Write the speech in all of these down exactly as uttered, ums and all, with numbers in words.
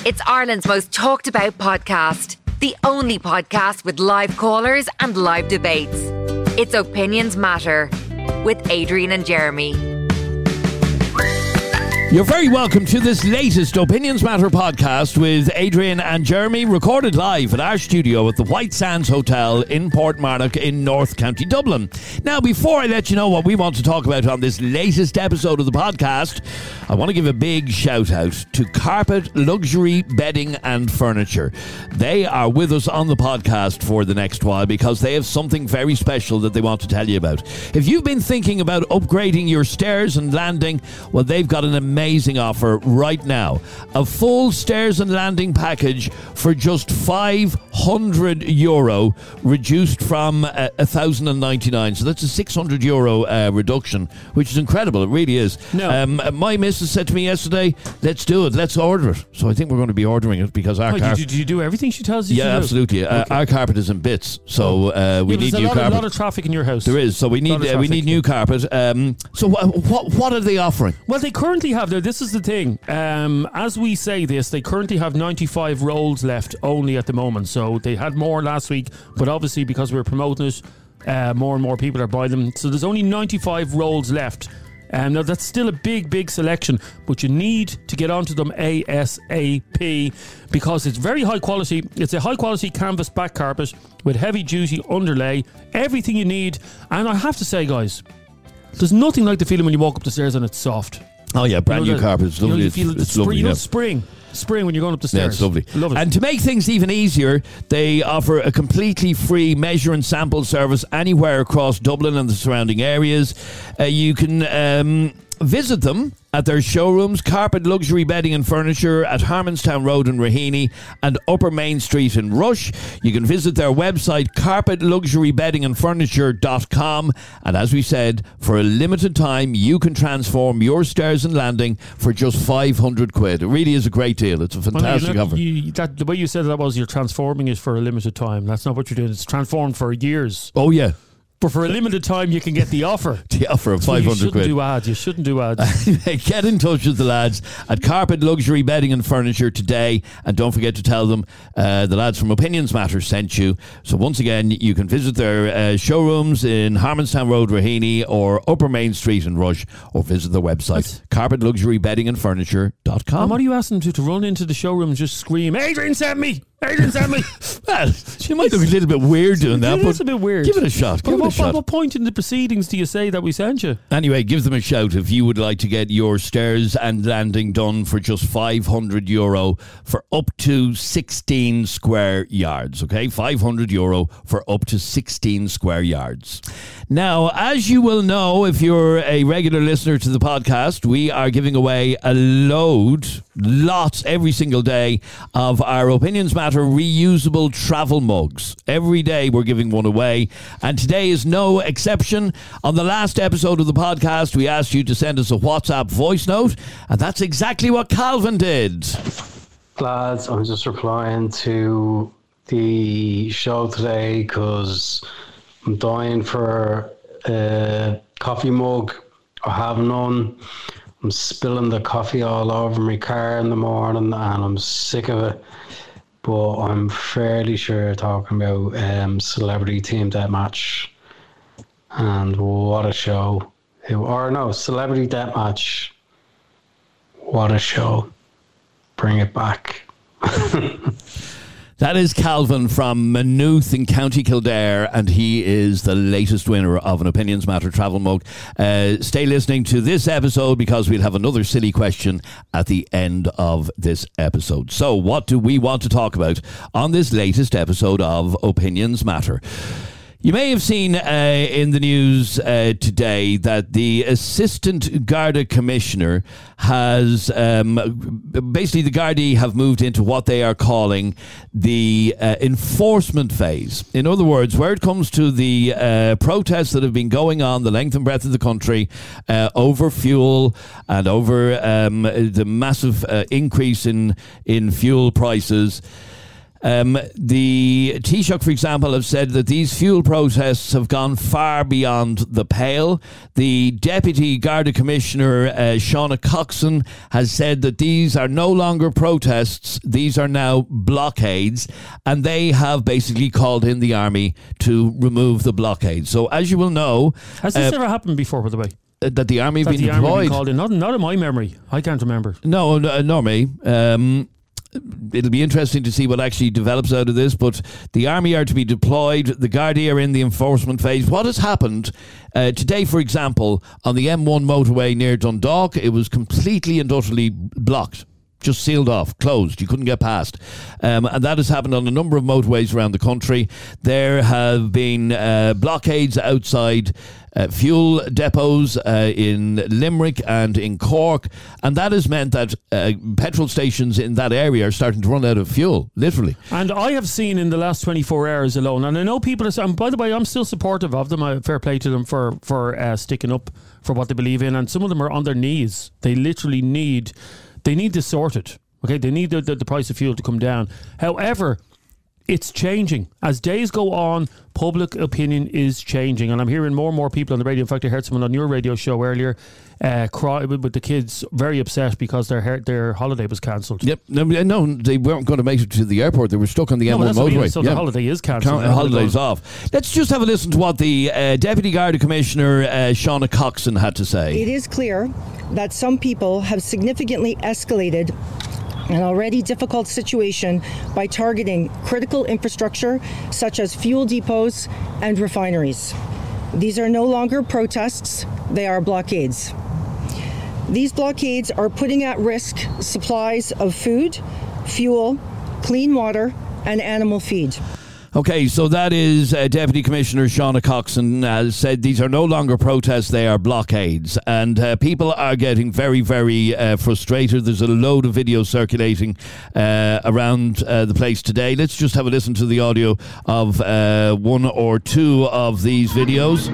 It's Ireland's most talked about podcast. The only podcast with live callers and live debates. It's Opinions Matter with Adrian and Jeremy. You're very welcome to this latest Opinions Matter podcast with Adrian and Jeremy, recorded live at our studio at the White Sands Hotel in Portmarnock in North County Dublin. Now, before I let you know what we want to talk about on this latest episode of the podcast, I want to give a big shout out to Carpet Luxury Bedding and Furniture. They are with us on the podcast for the next while because they have something very special that they want to tell you about. If you've been thinking about upgrading your stairs and landing, well, they've got an amazing Amazing offer right now. A full stairs and landing package for just five hundred euro, reduced from uh, one thousand ninety-nine. So that's a six hundred euro uh, reduction, which is incredible. It really is. No. Um, my missus said to me yesterday, let's do it, let's order it. So I think we're going to be ordering it because our oh, carpet... Did, did you do everything she tells you yeah, to do? absolutely. Okay. Uh, our carpet is in bits, so uh, we yeah, need new lot, carpet. There's a lot of traffic in your house. There is, so we need uh, we need new carpet. Um, so wh- what what are they offering? Well, they currently have... This is the thing. Um, as we say this, they currently have ninety-five rolls left only at the moment. So they had more last week, but obviously because we're promoting it, uh, more and more people are buying them. So there's only ninety-five rolls left. Um, now that's still a big, big selection, but you need to get onto them ASAP because it's very high quality. It's a high quality canvas back carpet with heavy duty underlay, everything you need. And I have to say, guys, there's nothing like the feeling when you walk up the stairs and it's soft. Oh yeah, brand you know new that, carpet. It's lovely. You know, you it's, feel it's it's lovely. You know, yeah. spring, spring when you're going up the stairs. Yeah, it's lovely. Love it. And to make things even easier, they offer a completely free measure and sample service anywhere across Dublin and the surrounding areas. Uh, you can um, visit them at their showrooms, Carpet Luxury Bedding and Furniture at Harmonstown Road in Raheny and Upper Main Street in Rush. You can visit their website, carpet luxury bedding and furniture dot com. And as we said, for a limited time, you can transform your stairs and landing for just five hundred quid. It really is a great deal. It's a fantastic well, offer. You, that, the way you said that was you're transforming it for a limited time. That's not what you're doing. It's transformed for years. Oh, yeah. But for a limited time, you can get the offer. The offer of so five hundred you shouldn't quid. do ads. You shouldn't do ads. Get in touch with the lads at Carpet Luxury Bedding and Furniture today. And don't forget to tell them uh, the lads from Opinions Matter sent you. So once again, you can visit their uh, showrooms in Harmonstown Road, Raheny, or Upper Main Street in Rush, or visit their website, carpet luxury bedding and furniture dot com. And what are you asking them to, to run into the showroom and just scream, Adrian sent me! Adrian sent me! Well, she might look a little bit weird doing that, it but is a bit weird. Give it a shot. Give but it a what, shot. what point in the proceedings do you say that we sent you? Anyway, give them a shout if you would like to get your stairs and landing done for just five hundred euro for up to sixteen square yards. Okay, five hundred euro for up to sixteen square yards. Now, as you will know, if you're a regular listener to the podcast, we are giving away a load, lots every single day of our Opinions Matter reusable travel mugs. Every day we're giving one away, and today is no exception. On the last episode of the podcast, we asked you to send us a WhatsApp voice note, and that's exactly what Calvin did. Lads, I'm just replying to the show today because I'm dying for a coffee mug. I have none. I'm spilling the coffee all over my car in the morning and I'm sick of it. But I'm fairly sure you're talking about um, Celebrity Team Deathmatch. And what a show. Or no, Celebrity Deathmatch. What a show. Bring it back. That is Calvin from Maynooth in County Kildare, and he is the latest winner of an Opinions Matter travel mug. Uh, stay listening to this episode because we'll have another silly question at the end of this episode. So what do we want to talk about on this latest episode of Opinions Matter? You may have seen uh, in the news uh, today that the Assistant Garda Commissioner has, um, basically the Gardaí have moved into what they are calling the uh, enforcement phase. In other words, where it comes to the uh, protests that have been going on the length and breadth of the country uh, over fuel and over um, the massive uh, increase in, in fuel prices, Um, the Taoiseach, for example, have said that these fuel protests have gone far beyond the pale. The Deputy Garda Commissioner, uh, Shauna Coxon, has said that these are no longer protests, these are now blockades, and they have basically called in the army to remove the blockades. So, as you will know... Has this uh, ever happened before, by the way? That the army have That been the army deployed? been called in? Not, not in my memory. I can't remember. No, no, no me. Um, it'll be interesting to see what actually develops out of this, but the army are to be deployed. The Gardaí are in the enforcement phase. What has happened uh, today, for example, on the M one motorway near Dundalk, it was completely and utterly blocked. Just sealed off, closed. You couldn't get past. Um, and that has happened on a number of motorways around the country. There have been uh, blockades outside uh, fuel depots uh, in Limerick and in Cork. And that has meant that uh, petrol stations in that area are starting to run out of fuel, literally. And I have seen in the last twenty-four hours alone, and I know people are, and by the way, I'm still supportive of them. I fair play to them for, for uh, sticking up for what they believe in. And some of them are on their knees. They literally need... They need this sorted, okay? They need the, the, the price of fuel to come down. However, it's changing. As days go on, public opinion is changing. And I'm hearing more and more people on the radio. In fact, I heard someone on your radio show earlier uh, cry with, with the kids, very upset because their their holiday was cancelled. Yep. No, no, they weren't going to make it to the airport. They were stuck on the no, M one that's what I mean. motorway. So yeah. the holiday is cancelled. The holiday's off. Let's just have a listen to what the uh, Deputy Garda Commissioner, uh, Shauna Coxon, had to say. It is clear that some people have significantly escalated an already difficult situation by targeting critical infrastructure such as fuel depots and refineries. These are no longer protests, they are blockades. These blockades are putting at risk supplies of food, fuel, clean water, and animal feed. Okay, so that is uh, Deputy Commissioner Shauna Coxon has said these are no longer protests, they are blockades. And uh, people are getting very, very uh, frustrated. There's a load of videos circulating uh, around uh, the place today. Let's just have a listen to the audio of uh, one or two of these videos.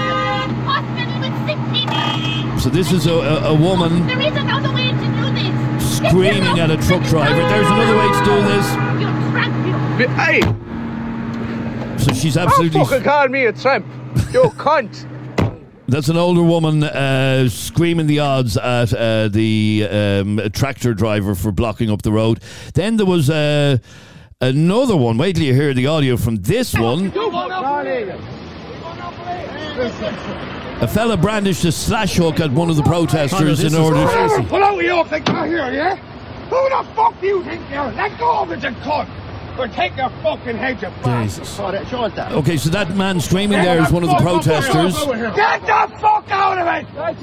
So this is a, a, a woman There is another way to do this. screaming at a truck driver. There's another way to do this. You tramp, you. Hey! So she's Don't absolutely... fucking call me a tramp, you cunt! That's an older woman uh, screaming the odds at uh, the um, tractor driver for blocking up the road. Then there was uh, another one. Wait till you hear the audio from this one. A fella brandished a slash hook at one of the protesters Oh, no, in order crazy. Pull out your off the car here, yeah? Who the fuck do you think you're? Let go of it, you cunt! Or take your fucking head, you Jesus. bastard! Okay, so that man screaming there is one of the protesters. Get the fuck out of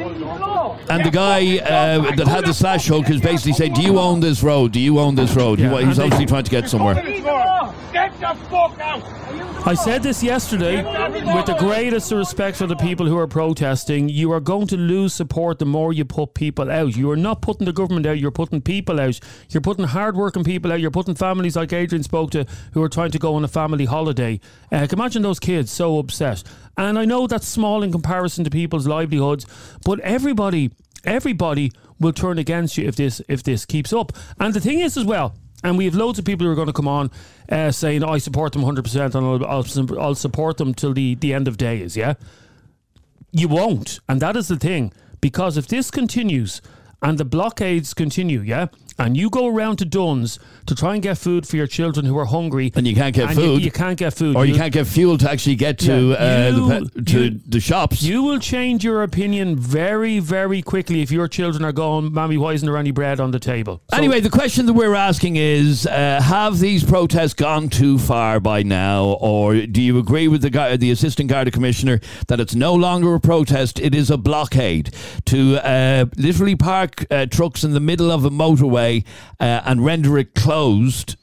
it! And the guy uh, that had the slash hook is basically saying, do you own this road? Do you own this road? Yeah, He- He's and they- obviously trying to get somewhere. Get the fuck out! I said this yesterday, with the greatest respect for the people who are protesting, you are going to lose support the more you put people out. You are not putting the government out, you're putting people out. You're putting hard-working people out, you're putting families like Adrian spoke to who are trying to go on a family holiday. Uh, imagine those kids so upset. And I know that's small in comparison to people's livelihoods, but everybody, everybody will turn against you if this if this keeps up. And the thing is as well, and we have loads of people who are going to come on uh, saying, oh, I support them one hundred percent and I'll, I'll, I'll support them till the, the end of days, yeah? You won't. And that is the thing. Because if this continues and the blockades continue, yeah, and you go around to Dunn's to try and get food for your children who are hungry, And you can't get and you- food. you, can't get food, Or you can't get fuel to actually get to, Yeah, uh, you- the, pe- to you- the shops. You will change your opinion very, very quickly if your children are going, Mammy, why isn't there any bread on the table? So- Anyway, the question that we're asking is, uh, have these protests gone too far by now? Or do you agree with the guy, the Assistant Garda Commissioner that it's no longer a protest, it is a blockade? To uh, literally park uh, trucks in the middle of a motorway uh, and render it closed,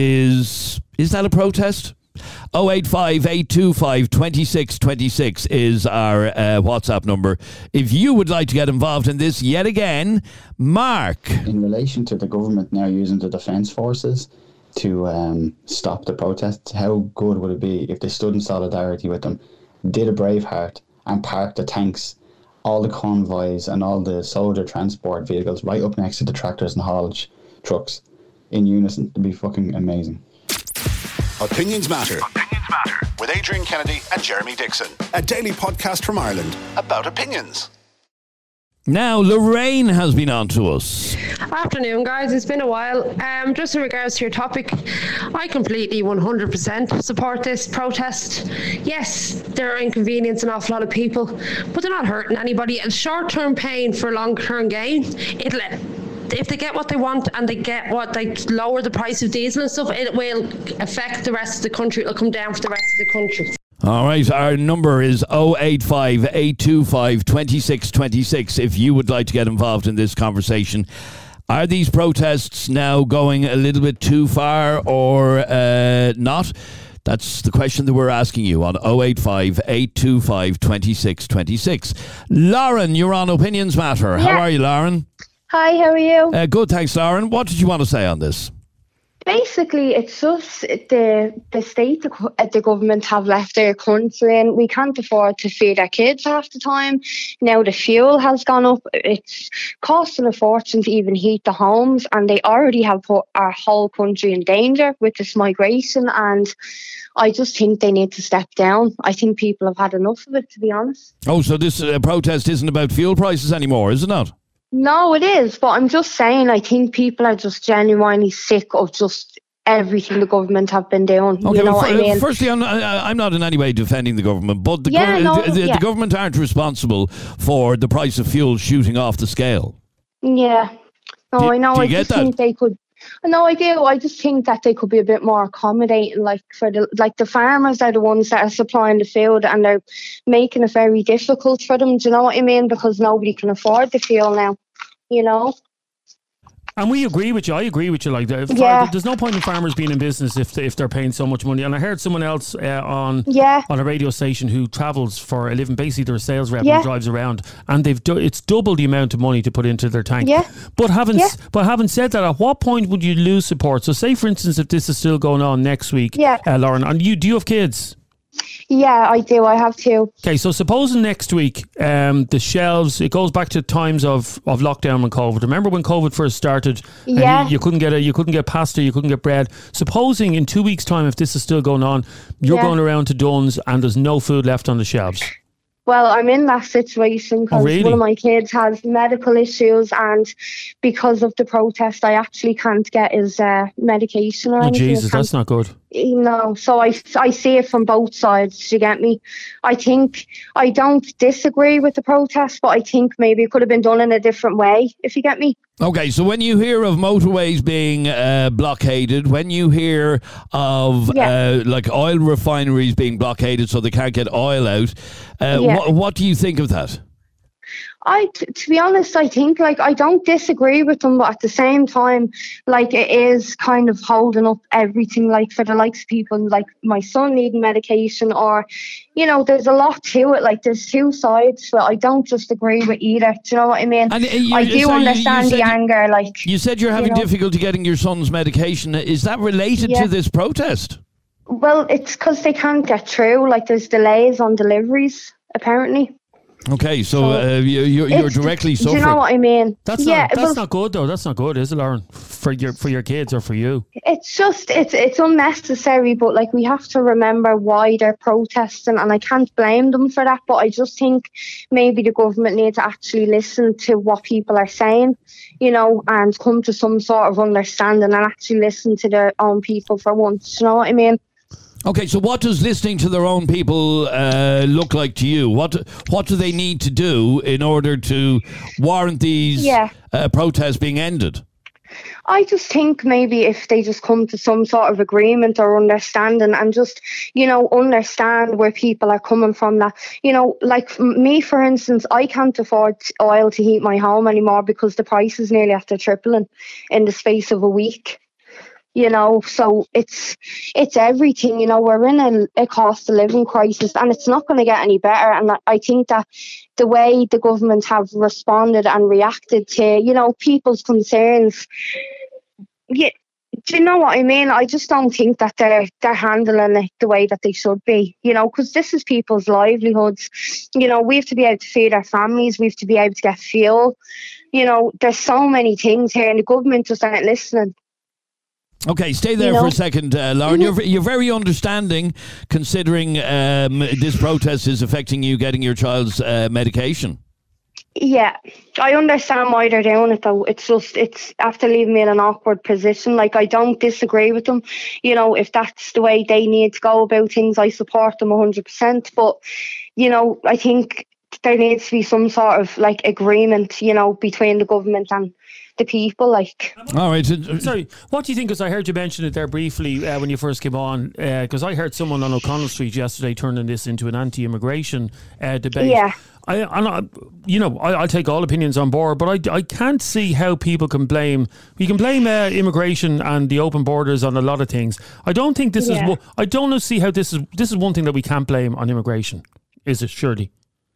is is that a protest? oh eight five, eight two five, two six two six is our uh, WhatsApp number. If you would like to get involved in this yet again, Mark. In relation to the government now using the defence forces to um, stop the protests, how good would it be if they stood in solidarity with them, did a Braveheart and parked the tanks, all the convoys and all the soldier transport vehicles right up next to the tractors and haulage trucks in unison? It'd be fucking amazing. Opinions Matter. Opinions Matter. With Adrian Kennedy and Jeremy Dixon. A daily podcast from Ireland about opinions. Now, Lorraine has been on to us. Afternoon, guys. It's been a while. Um, just in regards to your topic, I completely one hundred percent support this protest. Yes, they're inconveniencing an awful lot of people, but they're not hurting anybody. It's short-term pain for long-term gain. It'll... If they get what they want and they get what they lower the price of diesel and stuff, it will affect the rest of the country. It'll come down for the rest of the country. All right, our number is oh eight five, eight two five, two six two six if you would like to get involved in this conversation. Are these protests now going a little bit too far or uh, not? That's the question that we're asking you on oh eight five, eight two five, two six two six. Lauren, you're on Opinions Matter. How Yeah. are you, Lauren? Hi, how are you? Uh, good, thanks, Lauren. What did you want to say on this? Basically, it's just the the state the, co- the government have left their country in. We can't afford to feed our kids half the time. Now the fuel has gone up. It's costing a fortune to even heat the homes, and they already have put our whole country in danger with this migration. And I just think they need to step down. I think people have had enough of it, to be honest. Oh, so this uh, protest isn't about fuel prices anymore, is it not? No, it is, but I'm just saying, I think people are just genuinely sick of just everything the government have been doing. Okay, you know well, what I mean? firstly, I'm not, I'm not in any way defending the government, but the, Yeah, gov- no, the, the, yeah. the government aren't responsible for the price of fuel shooting off the scale. Yeah. No, Do you- I know. do you I get just that? think they could. No, I do. I just think that they could be a bit more accommodating. Like for the like the farmers are the ones that are supplying the food, and they're making it very difficult for them. Do you know what I mean? Because nobody can afford the fuel now. You know. And we agree with you. I agree with you. Like, the, Yeah. there's no point in farmers being in business if they, if they're paying so much money. And I heard someone else uh, on Yeah. on a radio station who travels for a living. Basically, they're a sales rep Yeah. and drives around, and they've do, it's double the amount of money to put into their tank. Yeah. But having Yeah. s- but having said that, at what point would you lose support? So, say for instance, if this is still going on next week, Yeah. uh, Lauren, and you do you have kids? Yeah, I do. I have to. Okay, so supposing next week um, the shelves, it goes back to times of, of lockdown and COVID. Remember when COVID first started? and Yeah. you, you couldn't get a, you couldn't get pasta, you couldn't get bread. Supposing in two weeks' time, if this is still going on, you're Yeah. going around to Dunn's and there's no food left on the shelves. Well, I'm in that situation because Oh, really? one of my kids has medical issues, and because of the protest, I actually can't get his uh, medication or Oh anything. I Jesus, can't- that's not good. You know, so I, I see it from both sides. You get me? I think I don't disagree with the protest, but I think maybe it could have been done in a different way. If you get me? Okay, so when you hear of motorways being uh, blockaded, when you hear of Yeah. uh, like oil refineries being blockaded so they can't get oil out, uh, Yeah. wh- what do you think of that? I, t- to be honest, I think like I don't disagree with them, but at the same time, like it is kind of holding up everything. Like for the likes of people, like my son needing medication, or you know, there's a lot to it. Like there's two sides, but I don't just agree with either. Do you know what I mean? And, uh, you- I do so you- you understand said the you- anger. Like You said you're you having know. difficulty getting your son's medication. Is that related Yeah. to this protest? Well, it's because they can't get through. Like there's delays on deliveries, apparently. Okay, so uh, you, you're, you're It's- directly do suffering. you know what I mean? That's yeah, not that's well, not good though. That's not good, is it, Lauren? For your for your kids or for you? it's just it's it's unnecessary, but like we have to remember why they're protesting, and I can't blame them for that, but I just think maybe the government needs to actually listen to what people are saying, you know, and come to some sort of understanding and actually listen to their own people for once. You know what I mean? Okay, so what does listening to their own people uh, look like to you? What what do they need to do in order to warrant these Yeah. uh, protests being ended? I just think maybe if they just come to some sort of agreement or understanding, and just, you know, understand where people are coming from, that, you know, like f- me, for instance, I can't afford oil to heat my home anymore because the price is nearly after tripling in the space of a week. You know, so it's it's everything. You know, we're in a, a cost of living crisis, and it's not going to get any better. And I- I think that the way the government have responded and reacted to, you know, people's concerns, yeah, do you know what I mean? I just don't think that they're they're handling it the way that they should be. You know, because this is people's livelihoods. You know, we have to be able to feed our families. We have to be able to get fuel. You know, there's so many things here, and the government just aren't listening. Okay, stay there You know? for a second, uh, Lauren. You're you're very understanding, considering um, this protest is affecting you getting your child's uh, medication. Yeah, I understand why they're doing it though. It's just, it's after leaving me in an awkward position. Like, I don't disagree with them. You know, if that's the way they need to go about things, I support them one hundred percent. But, you know, I think there needs to be some sort of like agreement, you know, between the government and the people. Like, all right. Sorry, what do you think? Because I heard you mention it there briefly uh, when you first came on. Because uh, I heard someone on O'Connell Street yesterday turning this into an anti-immigration uh, debate. Yeah. I, I, you know, I, I take all opinions on board, but I, I can't see how people can blame. You can blame uh, immigration and the open borders on a lot of things. I don't think this Yeah. is. I don't see how this is. This is one thing that we can't blame on immigration. Is it, surely?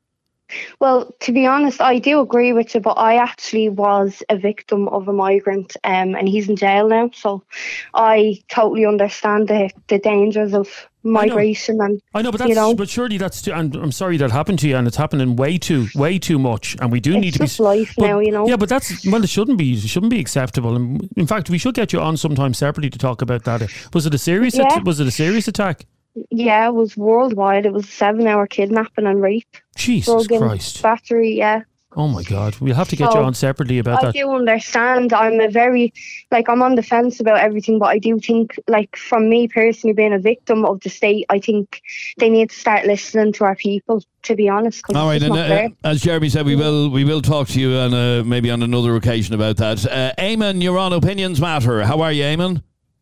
well, to be honest, I do agree with you, but I actually was a victim of a migrant, um, and he's in jail now. So I totally understand the, the dangers of migration. And I know, but that's you know, but surely that's too, and I'm sorry that happened to you, and it's happening way too way too much, and we do it's need to just be life but, now, you know. Yeah, but that's well, it shouldn't be. It shouldn't be acceptable. And in fact, we should get you on sometime separately to talk about that. Was it a serious? Yeah. At- was it a serious attack? Yeah, it was worldwide. It was a seven-hour kidnapping and rape. Jesus drug and Christ! Battery, yeah. Oh my God, we'll have to get So, you on separately about I that. do understand. I'm a very, like, I'm on the fence about everything, but I do think, like, from me personally being a victim of the state, I think they need to start listening to our people, to be honest. 'cause All it's right, just and not uh, fair. as Jeremy said, we will we will talk to you on a, maybe on another occasion about that. Uh, Eamon, you're on Opinions Matter. How are you, Eamon?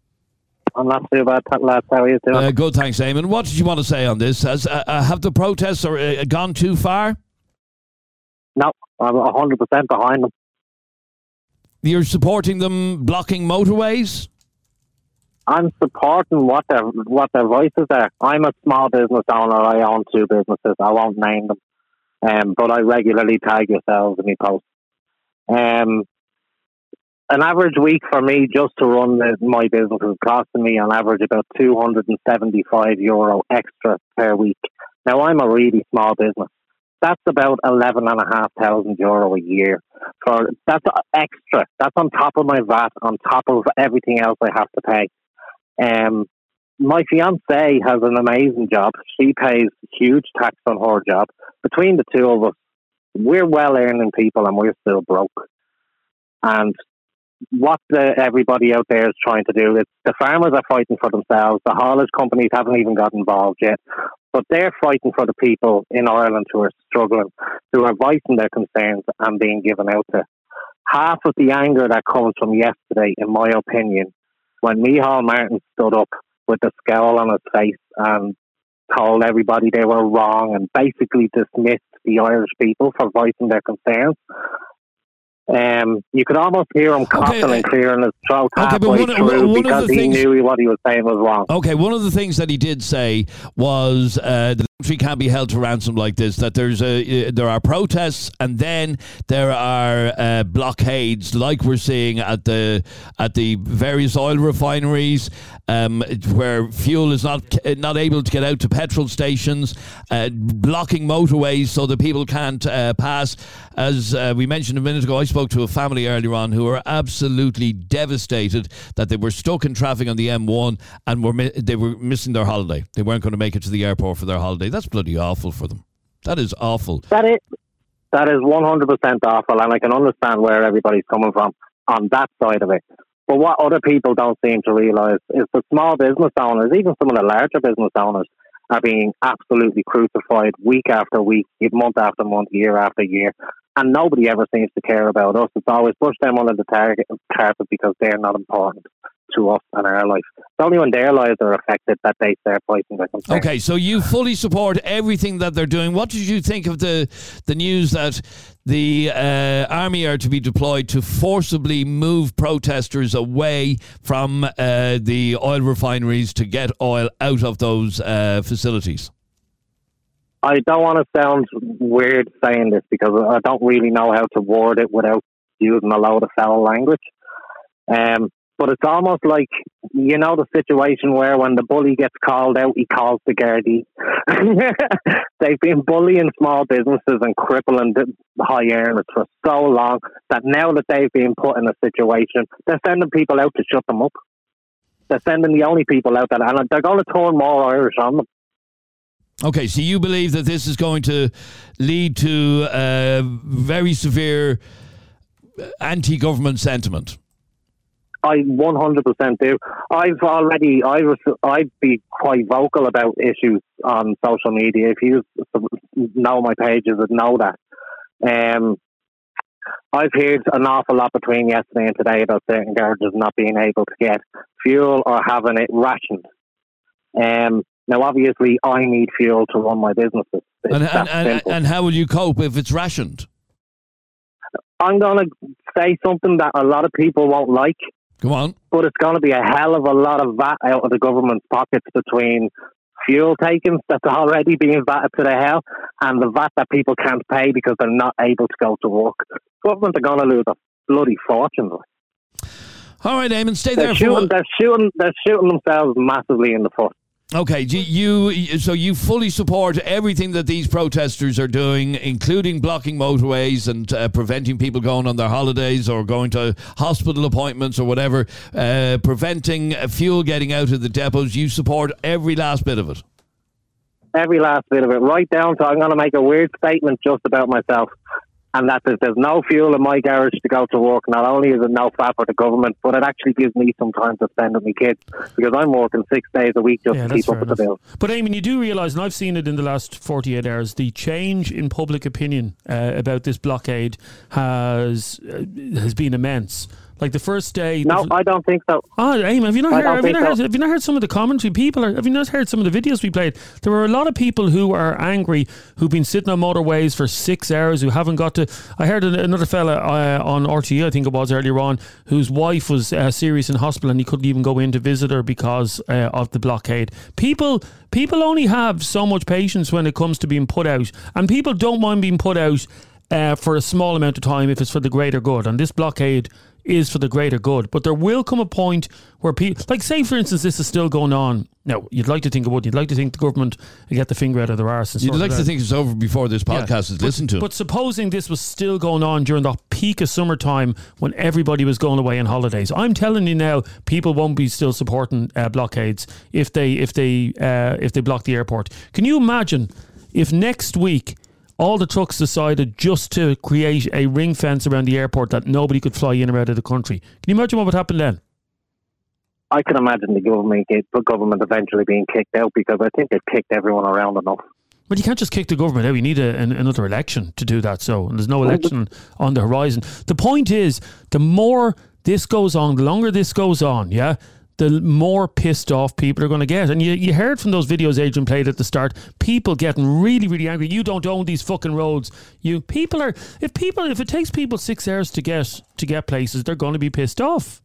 I'm not too bad, lads. How are you doing? Uh, good, thanks, Eamon. What did you want to say on this? Has uh, uh, have the protests or, uh, gone too far? No, I'm one hundred percent behind them. You're supporting them blocking motorways? I'm supporting what their what their voices are. I'm a small business owner. I own two businesses. I won't name them, um, but I regularly tag yourselves in my posts. Um, an average week for me just to run the, my business is costing me on average about two hundred seventy-five euro extra per week. Now, I'm a really small business. That's about eleven and a half thousand euro a year. For that's extra. That's on top of my V A T, on top of everything else I have to pay. Um, my fiancée has an amazing job. She pays huge tax on her job. Between the two of us, we're well earning people and we're still broke. And what the, everybody out there is trying to do is the farmers are fighting for themselves. The haulage companies haven't even got involved yet, but they're fighting for the people in Ireland who are struggling, who are voicing their concerns and being given out to. Half of the anger that comes from yesterday, in my opinion, when Micheál Martin stood up with the scowl on his face and told everybody they were wrong and basically dismissed the Irish people for voicing their concerns. Um, you could almost hear him coughing Okay, uh, and clearing his throat okay, halfway but one- through one of because the he things- knew what he was saying was wrong. Okay, one of the things that he did say was uh, the country can't be held to ransom like this, that there's a, uh, there are protests and then there are uh, blockades like we're seeing at the at the various oil refineries um, where fuel is not not able to get out to petrol stations, uh, blocking motorways so that people can't uh, pass. As uh, we mentioned a minute ago, I spoke to a family earlier on who were absolutely devastated that they were stuck in traffic on the M one and were mi- they were missing their holiday. They weren't going to make it to the airport for their holiday. That's bloody awful for them. That is awful. That is, that is one hundred percent awful, and I can understand where everybody's coming from on that side of it. But what other people don't seem to realise is the small business owners, even some of the larger business owners, are being absolutely crucified week after week, month after month, year after year. And nobody ever seems to care about us. It's always push them under the target carpet because they're not important to us and our life. It's only when their lives are affected that they start fighting their concerns. Okay, so you fully support everything that they're doing. What did you think of the the news that the uh, army are to be deployed to forcibly move protesters away from uh, the oil refineries to get oil out of those uh, facilities? I don't want to sound weird saying this because I don't really know how to word it without using a load of foul language. Um, but it's almost like, you know, the situation where when the bully gets called out, he calls the Gardaí. They've been bullying small businesses and crippling the high earners for so long that now that they've been put in a situation, they're sending people out to shut them up. They're sending the only people out there, and they're going to turn more Irish on them. Okay, so you believe that this is going to lead to uh, very severe anti-government sentiment? I one hundred percent do. I've already, I was, I'd be quite vocal about issues on social media. If you know my pages, would know that. Um, I've heard an awful lot between yesterday and today about certain garages not being able to get fuel or having it rationed. Um, now, obviously, I need fuel to run my businesses. And, and, and, and how will you cope if it's rationed? I'm going to say something that a lot of people won't like. Come on. But it's going to be a hell of a lot of V A T out of the government's pockets between fuel takings that's already being vatted to the hell and the V A T that people can't pay because they're not able to go to work. Government are going to lose a bloody fortune. All right, Eamon, stay they're there. Shooting, For... They're shooting. They're shooting themselves massively in the foot. Okay, you, you so you fully support everything that these protesters are doing, including blocking motorways and uh, preventing people going on their holidays or going to hospital appointments or whatever, uh, preventing fuel getting out of the depots. You support every last bit of it. Every last bit of it, right down to I'm going to make a weird statement just about myself. And that is, there's no fuel in my garage to go to work. Not only is it no fat for the government, but it actually gives me some time to spend with my kids because I'm working six days a week just yeah, to keep up with the bills. But Eamon, you do realise, and I've seen it in the last forty-eight hours, the change in public opinion uh, about this blockade has uh, has been immense. Like the first day. No, I don't think so. Oh, Eamon, have you not I heard? don't Have you think not heard, so. have you not heard some of the commentary? People are. Have you not heard some of the videos we played? There were a lot of people who are angry, who've been sitting on motorways for six hours, who haven't got to. I heard another fella uh, on R T E, I think it was earlier on, whose wife was uh, serious in hospital and he couldn't even go in to visit her because uh, of the blockade. People, people only have so much patience when it comes to being put out, and people don't mind being put out uh, for a small amount of time if it's for the greater good. And this blockade is for the greater good, but there will come a point where people, like say for instance this is still going on now, you'd like to think it would, you'd like to think the government will get the finger out of their arse and you'd like it to out. think it's over before this podcast yeah, is but, listened to. But supposing this was still going on during the peak of summertime when everybody was going away on holidays, I'm telling you now, people won't be still supporting uh, blockades if they if they uh, if they block the airport. Can you imagine if next week all the trucks decided just to create a ring fence around the airport that nobody could fly in or out of the country? Can you imagine what would happen then? I can imagine the government, the government eventually being kicked out because I think they've kicked everyone around enough. But you can't just kick the government out. You need a, an, another election to do that. So and there's no election on the horizon. The point is, the more this goes on, the longer this goes on, yeah, the more pissed off people are going to get. And you, you heard from those videos Adrian played at the start, people getting really, really angry. You don't own these fucking roads. You people are, if people, if it takes people six hours to get to get places, they're going to be pissed off.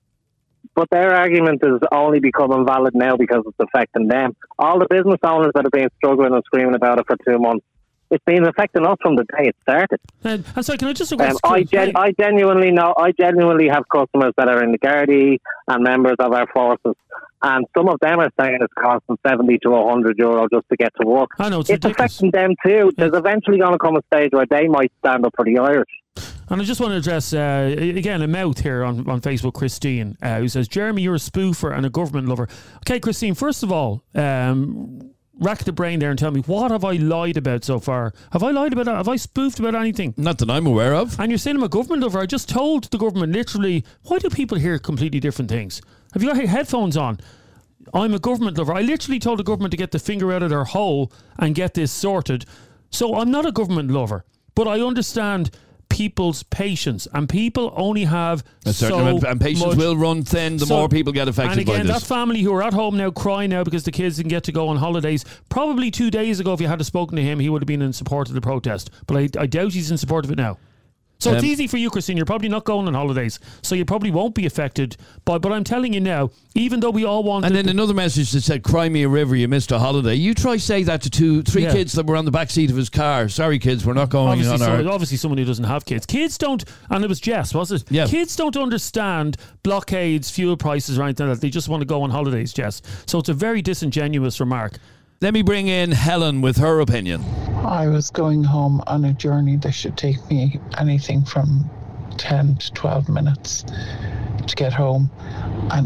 But their argument is only becoming valid now because it's affecting them. All the business owners that have been struggling and screaming about it for two months, it's been affecting us from the day it started. And, and so can I just um, I, gen- I genuinely know, I genuinely have customers that are in the Gardaí and members of our forces, and some of them are saying it's costing seventy to a hundred euro just to get to work. I know, it's, it's ridiculous. affecting them too. There's eventually going to come a stage where they might stand up for the Irish. And I just want to address, uh, again, a mouth here on, on Facebook, Christine, uh, who says, Jeremy, you're a spoofer and a government lover. Okay, Christine, first of all, um, rack the brain there and tell me, what have I lied about so far? Have I lied about, have I spoofed about anything? Not that I'm aware of. And you're saying I'm a government lover. I just told the government literally, why do people hear completely different things? Have you got your headphones on? I'm a government lover. I literally told the government to get the finger out of their hole and get this sorted. So I'm not a government lover, but I understand people's patience, and people only have a certain so amount, and patience much. will run thin the So- more people get affected And again, by this. that family who are at home now crying now because the kids didn't get to go on holidays, probably two days ago if you had spoken to him, he would have been in support of the protest, but I, I doubt he's in support of it now. So Um, it's easy for you, Christine. You're probably not going on holidays, so you probably won't be affected. But but I'm telling you now, even though we all want, And then another message that said, cry me a river, you missed a holiday. You try say that to two, three Yeah. kids that were on the back seat of his car. Sorry, kids, we're not going obviously, on someone, our... obviously someone who doesn't have kids. Kids don't, and it was Jess, was it? Yeah. Kids don't understand blockades, fuel prices, or anything like that. They just want to go on holidays, Jess. So it's a very disingenuous remark. Let me bring in Helen with her opinion. I was going home on a journey that should take me anything from ten to twelve minutes to get home, and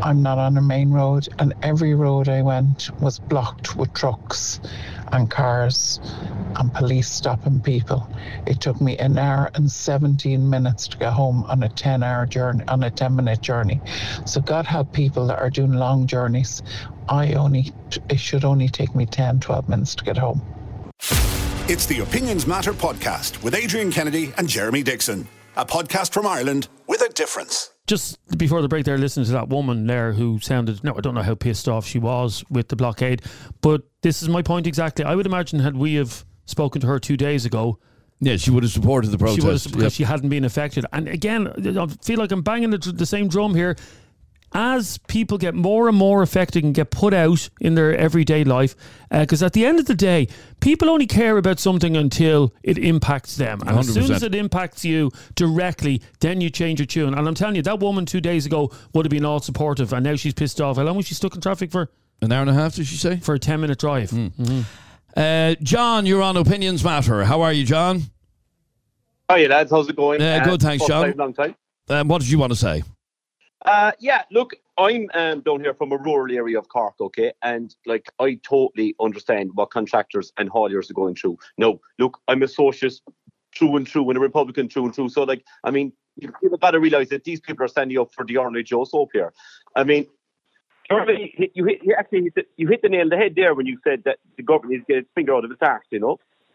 I'm not on a main road, and every road I went was blocked with trucks and cars and police stopping people. It took me an hour and seventeen minutes to get home on a ten hour journey, on a ten minute journey. So God help people that are doing long journeys. I only, it should only take me ten, twelve minutes to get home. It's the Opinions Matter podcast with Adrian Kennedy and Jeremy Dixon. A podcast from Ireland with a difference. Just before the break there, listening to that woman there who sounded, no, I don't know how pissed off she was with the blockade, but this is my point exactly. I would imagine had we have spoken to her two days ago, yeah, she would have supported the protest. She would have, because yep. she hadn't been affected. And again, I feel like I'm banging the, the same drum here. As people get more and more affected and get put out in their everyday life, because uh, at the end of the day, people only care about something until it impacts them. And one hundred percent. As soon as it impacts you directly, then you change your tune. And I'm telling you, that woman two days ago would have been all supportive, and now she's pissed off. How long was she stuck in traffic for? An hour and a half, did she say? For a ten minute drive. Mm. Mm-hmm. Uh, John, you're on Opinions Matter. How are you, John? Hiya, lads. How's it going? Uh, good, thanks, John. Time, long time. Um, what did you want to say? Uh, yeah, look, I'm um, down here from a rural area of Cork, okay? And, like, I totally understand what contractors and hauliers are going through. No, look, I'm a socialist through and through and a Republican through and through. So, like, I mean, you've got to realise that these people are standing up for the ordinary Joe Soap here. I mean, you hit, you, hit, you actually hit the, you hit the nail on the head there when you said that the government needs to get its finger out of its arse, you know?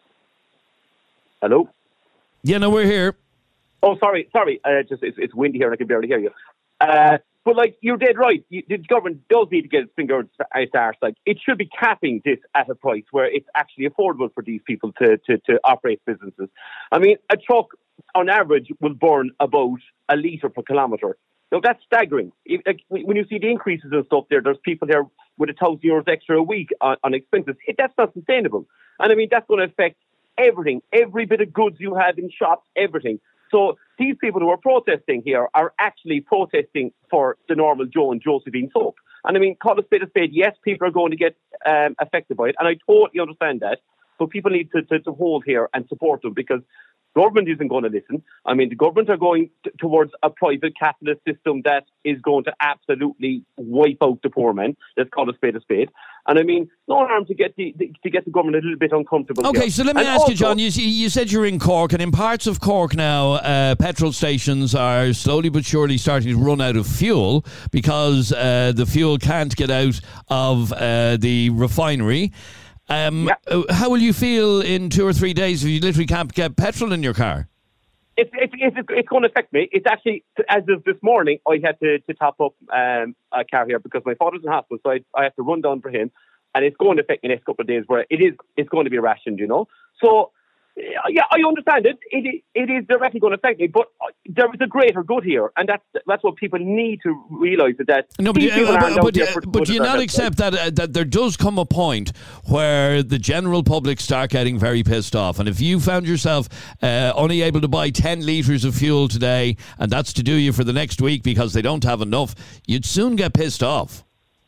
Hello? Yeah, no, we're here. Oh, sorry, sorry. Uh, just it's, it's windy here and I can barely hear you. Uh, but, like, you're dead right. You, the government does need to get its finger out its arse. Like, it should be capping this at a price where it's actually affordable for these people to, to, to operate businesses. I mean, a truck, on average, will burn about a litre per kilometre. Now, that's staggering. If, like, when you see the increases and stuff there, there's people there with a thousand euros extra a week on, on expenses. It, that's not sustainable. And, I mean, that's going to affect everything, every bit of goods you have in shops, everything. So these people who are protesting here are actually protesting for the normal Joe and Josephine soap. And I mean, call a spade a spade. Yes, people are going to get um, affected by it. And I totally understand that. But people need to, to, to hold here and support them because government isn't going to listen. I mean, the government are going t- towards a private capitalist system that is going to absolutely wipe out the poor men. Let's call a spade a spade. And I mean, no harm to get the, the to get the government a little bit uncomfortable. Okay, here. so let me and ask also, you, John. You, you said you're in Cork, and in parts of Cork now, uh, petrol stations are slowly but surely starting to run out of fuel because uh, the fuel can't get out of uh, the refinery. Um, yeah. How will you feel in two or three days if you literally can't get petrol in your car? It's it's it's, it's going to affect me. It's actually, as of this morning, I had to, to top up um, a car here because my father's in hospital, so I, I have to run down for him, and it's going to affect me the next couple of days where it is it's going to be rationed, you know. So, yeah, I understand it. It it is directly going to affect me, but there is a greater good here, and that's that's what people need to realise that. No, but, uh, but, but, uh, but do you not accept that uh, that there does come a point where the general public start getting very pissed off, and if you found yourself uh, only able to buy ten litres of fuel today, and that's to do you for the next week because they don't have enough, you'd soon get pissed off.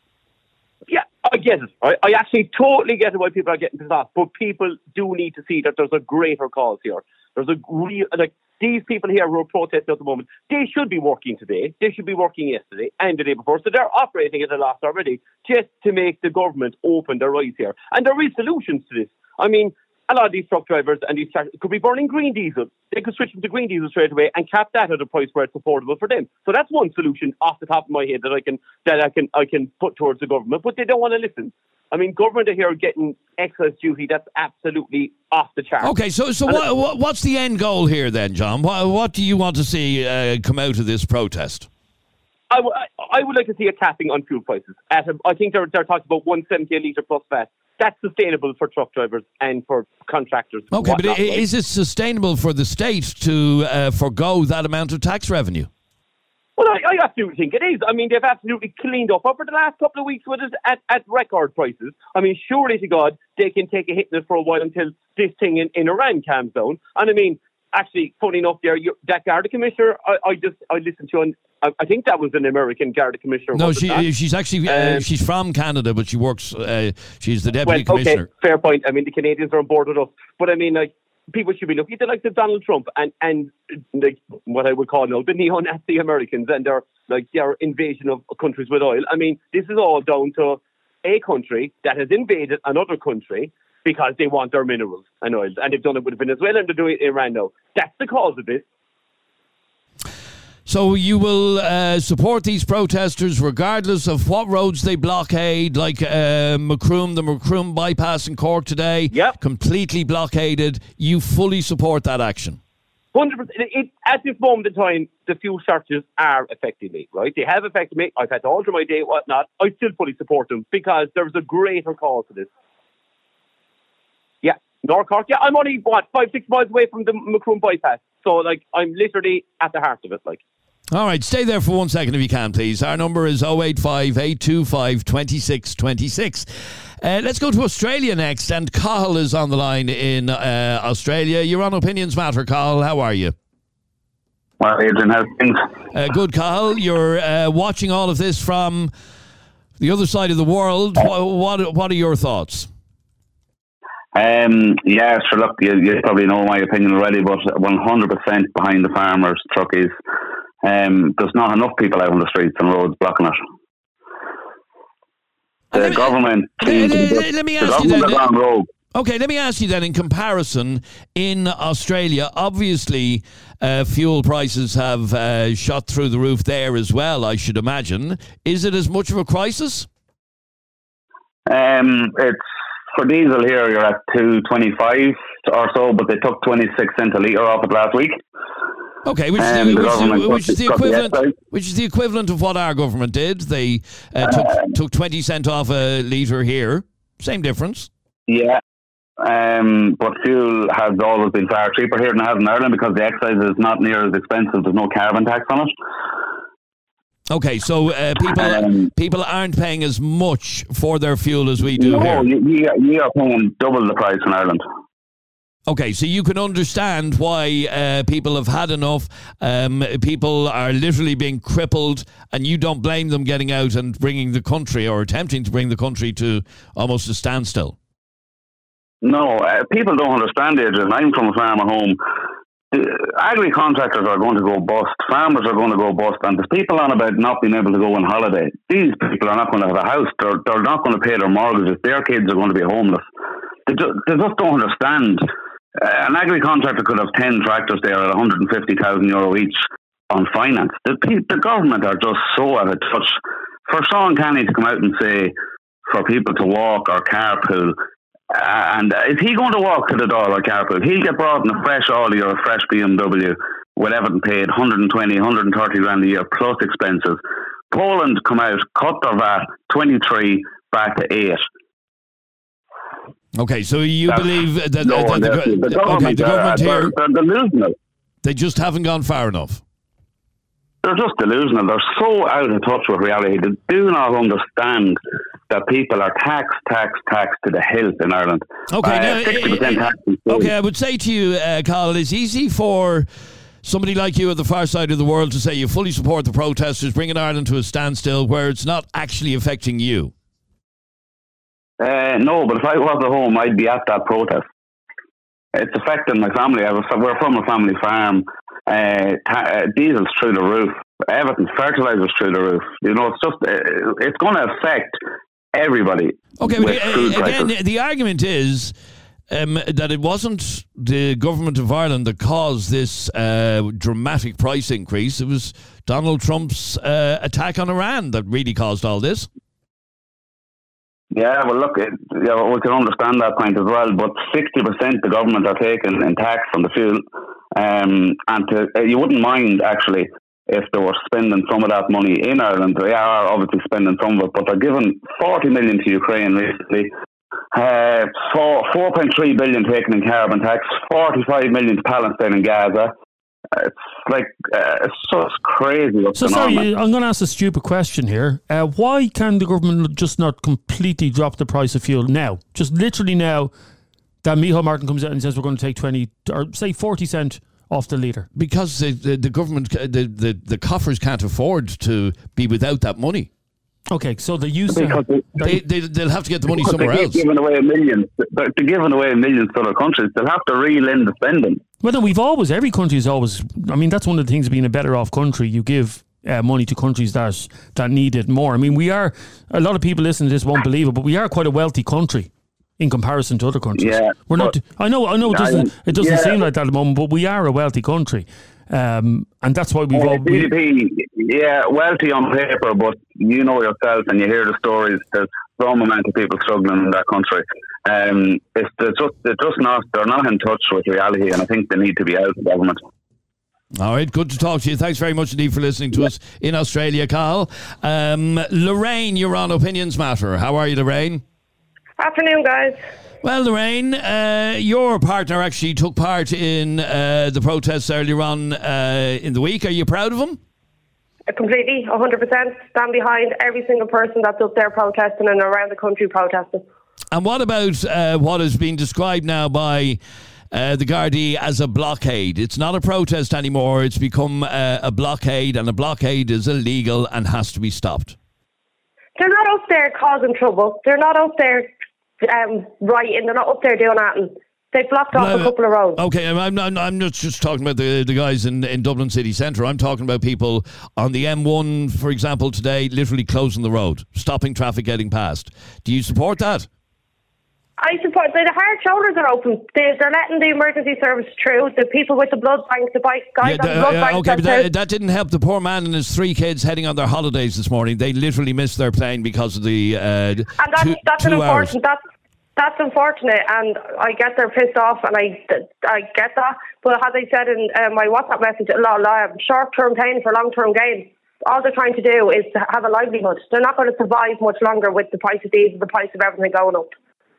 Yeah, I get it. I, I actually totally get it why people are getting pissed off, but people do need to see that there's a greater cause here. There's a real, like, these people here who are protesting at the moment, they should be working today, they should be working yesterday and the day before, so they're operating at a loss already just to make the government open their eyes here. And there is solutions to this. I mean, a lot of these truck drivers and these tractors could be burning green diesel. They could switch them to green diesel straight away and cap that at a price where it's affordable for them. So that's one solution off the top of my head that I can that I can I can put towards the government. But they don't want to listen. I mean, government are here getting excess duty that's absolutely off the chart. Okay, so so what, what, what's the end goal here then, John? What, what do you want to see uh, come out of this protest? I, w- I would like to see a capping on fuel prices. At a, I think they're, they're talking about one seventy a litre plus V A T. That's sustainable for truck drivers and for contractors. Okay, but whatnot, right? Is it sustainable for the state to uh, forgo that amount of tax revenue? Well, I, I absolutely think it is. I mean, they've absolutely cleaned up over the last couple of weeks with it at, at record prices. I mean, surely to God, they can take a hit in it for a while until this thing in, in Iran calms down. And I mean, actually, funny enough, there, you, that Garda Commissioner, I, I just I listened to, on, I, I think that was an American Garda Commissioner. No, she, she's actually uh, um, she's from Canada, but she works. Uh, she's the deputy well, commissioner. Okay, fair point. I mean, the Canadians are on board with us, but I mean, like, people should be looking at the likes of Donald Trump and, and like what I would call now the neo-Nazi Americans and their like their invasion of countries with oil. I mean, this is all down to a country that has invaded another country because they want their minerals and oils, and they've done it with Venezuela and they're doing it in Iran now. That's the cause of this. So you will uh, support these protesters regardless of what roads they blockade, like uh, Macroom, the Macroom bypass in Cork today, yep. completely blockaded. You fully support that action? one hundred percent. It, at this moment in time, the fuel shortages are affecting me, right? They have affected me. I've had to alter my day, whatnot. I still fully support them because there's a greater cause to this. Yeah, North Cork. Yeah, I'm only, what, five, six miles away from the Macroom bypass. So, like, I'm literally at the heart of it, like. All right, stay there for one second if you can, please. Our number is oh eight five, eight two five, two six two six. Uh, let's go to Australia next, and Cathal is on the line in uh, Australia. You're on Opinions Matter, Cathal. How are you? Well, Adrian, how's things? Uh, good, Cathal. You're uh, watching all of this from the other side of the world. What, what, what are your thoughts? Um, yeah, sure, look, you, you probably know my opinion already, but one hundred percent behind the farmers' truckies. Um, there's not enough people out on the streets and roads blocking it. The let me, government... Let, let, let, let me the ask you then... on road. Okay, let me ask you then, in comparison, in Australia, obviously uh, fuel prices have uh, shot through the roof there as well, I should imagine. Is it as much of a crisis? Um, it's... For diesel here, you're at two twenty-five or so, but they took twenty-six cents a litre off it last week. Okay, which is the, which is the, which is the equivalent, which is the equivalent of what our government did. They uh, took uh, took twenty cent off a litre here. Same difference. Yeah, um, but fuel has always been far cheaper here than it has in Ireland because the excise is not near as expensive. There's no carbon tax on it. Okay, so uh, people um, people aren't paying as much for their fuel as we do no, here. No, you, you are paying double the price in Ireland. Okay, so you can understand why uh, people have had enough. Um, people are literally being crippled, and you don't blame them getting out and bringing the country or attempting to bring the country to almost a standstill. No, uh, people don't understand it. And I'm from a farmer home. The agri contractors are going to go bust. Farmers are going to go bust. And there's people on about not being able to go on holiday. These people are not going to have a house. They're, they're not going to pay their mortgages. Their kids are going to be homeless. They, ju- they just don't understand. Uh, an agri contractor could have ten tractors there at one hundred fifty thousand euro each on finance. The, the government are just so out of touch. For Sean Kenny to come out and say for people to walk or carpool, Uh, and uh, is he going to walk to the door or carpool? He'll get brought in a fresh Audi or a fresh B M W with everything paid, one hundred twenty, one hundred thirty grand a year plus expenses. Poland come out, cut their V A T, twenty-three back to eight. Okay, so you That's, believe that, no, that the, the, the, the government, okay, the government uh, here, they're, they're delusional. They just haven't gone far enough. They're just delusional. They're so out of touch with reality. They do not understand that people are taxed, taxed, taxed to the hilt in Ireland. Okay, uh, now, sixty percent tax. Okay, I would say to you, uh, Cathal, it's easy for somebody like you at the far side of the world to say you fully support the protesters, bringing Ireland to a standstill where it's not actually affecting you. Uh, no, but if I was at home, I'd be at that protest. It's affecting my family. I was, we're from a family farm. Uh, ta- uh, diesel's through the roof. Everything, fertilizer's through the roof. You know, it's just uh, it's going to affect everybody. Okay, but uh, again, the argument is um, that it wasn't the government of Ireland that caused this uh, dramatic price increase. It was Donald Trump's uh, attack on Iran that really caused all this. Yeah, well, look, it, you know, we can understand that point as well, but sixty percent the government are taking in tax from the fuel. Um, and to, uh, you wouldn't mind, actually, if they were spending some of that money in Ireland. They are obviously spending some of it, but they're giving forty million to Ukraine recently, uh, four point three billion taken in carbon tax, forty-five million to Palestine and Gaza. It's like, uh, it's just crazy what's so going sorry, on. I'm going to ask a stupid question here. Uh, why can the government just not completely drop the price of fuel now? Just literally now that Micheál Martin comes out and says we're going to take twenty or say forty cent off the litre. Because the, the, the government, the, the, the coffers can't afford to be without that money. Okay, so they used to... Because They, they, they'll have to get the money because somewhere they else. keep giving away millions. They're they're giving away millions to other countries. They'll have to reel in the spending. Well, no, we've always, every country's always, I mean, that's one of the things of being a better off country. You give uh, money to countries that, that need it more. I mean, we are, a lot of people listening to this won't believe it, but we are quite a wealthy country in comparison to other countries. Yeah, We're not, I know, I know it doesn't, it doesn't yeah. seem like that at the moment, but we are a wealthy country. Um, and that's why we've Uh, all, G D P, yeah, wealthy on paper, but you know yourself and you hear the stories. There's some amount of people struggling in that country. Um, it's they're just they're just not they're not in touch with reality, and I think they need to be out of government. All right, good to talk to you. Thanks very much indeed for listening to us in Australia, Carl. Um, Lorraine, you're on Opinions Matter. How are you, Lorraine? Afternoon, guys. Well, Lorraine, uh, your partner actually took part in uh, the protests earlier on uh, in the week. Are you proud of him? Completely, one hundred percent. Stand behind every single person that's up there protesting and around the country protesting. And what about uh, what is being described now by uh, the Gardaí as a blockade? It's not a protest anymore. It's become uh, a blockade, and a blockade is illegal and has to be stopped. They're not up there causing trouble. They're not up there um, rioting. They're not up there doing that. They blocked off No, a couple of roads. Okay, I'm not, I'm not just talking about the, the guys in, in Dublin city centre. I'm talking about people on the M one, for example, today, literally closing the road, stopping traffic getting past. Do you support that? I support. The hard shoulders are open. They, they're letting the emergency service through. The people with the blood banks, the bike, guys Yeah, on the the- blood uh, banks. okay, but that's that, that didn't help the poor man and his three kids heading on their holidays this morning. They literally missed their plane because of the uh, and that's, two, that's two an hours. unfortunate. That's that's unfortunate, and I get they're pissed off, and I, I get that. But as I said in uh, my WhatsApp message, a lot of short-term pain for long-term gain. All they're trying to do is to have a livelihood. They're not going to survive much longer with the price of diesel, the price of everything going up.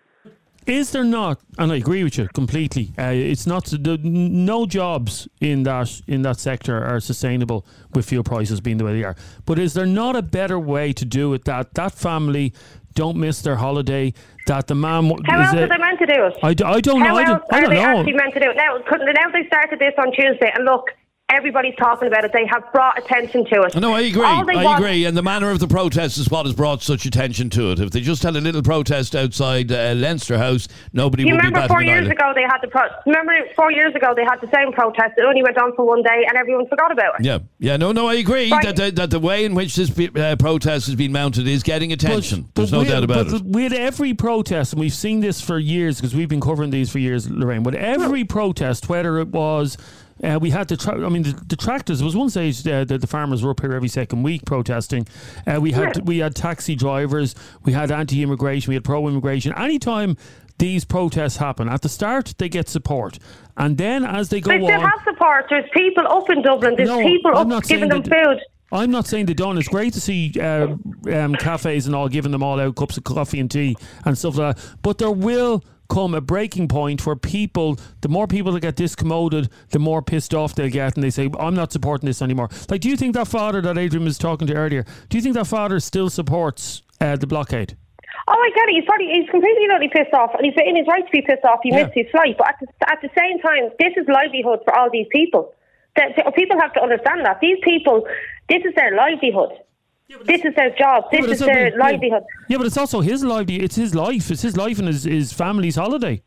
Is there not, and I agree with you completely, uh, it's not, the, no jobs in that in that sector are sustainable with fuel prices being the way they are. But is there not a better way to do it, that that family don't miss their holiday, that the man... How is else it, are they meant to do it? I, d- I don't How know. I else don't, I are don't they know. actually meant to do it? Now, couldn't- now they started this on Tuesday, and look, everybody's talking about it. They have brought attention to it. No, I agree. All they I want- agree. And the manner of the protest is what has brought such attention to it. If they just had a little protest outside uh, Leinster House, nobody You would be remember batting four an years eyelid. ago they had the pro- remember four years ago they had the same protest. It only went on for one day, and everyone forgot about it. Yeah, yeah, no, no, I agree Right. that the, that the way in which this uh, protest has been mounted is getting attention. There's no with, doubt about but it. With every protest, and we've seen this for years because we've been covering these for years, Lorraine. With every protest, whether it was, uh, we had the, tra- I mean, the, the tractors. There was one stage uh, that the farmers were up here every second week protesting. Uh, we had Yeah. we had taxi drivers, we had anti-immigration, we had pro-immigration. Anytime these protests happen, at the start they get support, and then as they go They still on, have support. There's people up in Dublin. There's No, people I'm up not giving them saying that- food. I'm not saying they don't. It's great to see uh, um, cafes and all giving them all out cups of coffee and tea and stuff like that. But there will come a breaking point where people, the more people that get discommoded, the more pissed off they'll get, and they say, I'm not supporting this anymore. Like, do you think that father that Adrian was talking to earlier, do you think that father still supports uh, the blockade? Oh, I get it. He's probably he's completely utterly pissed off, and he's in his right to be pissed off. He Yeah. missed his flight, but at the, at the same time, this is livelihood for all these people. That that people have to understand that these people, this is their livelihood. This is their job. Yeah, This but is it's their not- yeah. livelihood. Yeah, but it's also his livelihood. It's his life. It's his life and his, his family's holiday.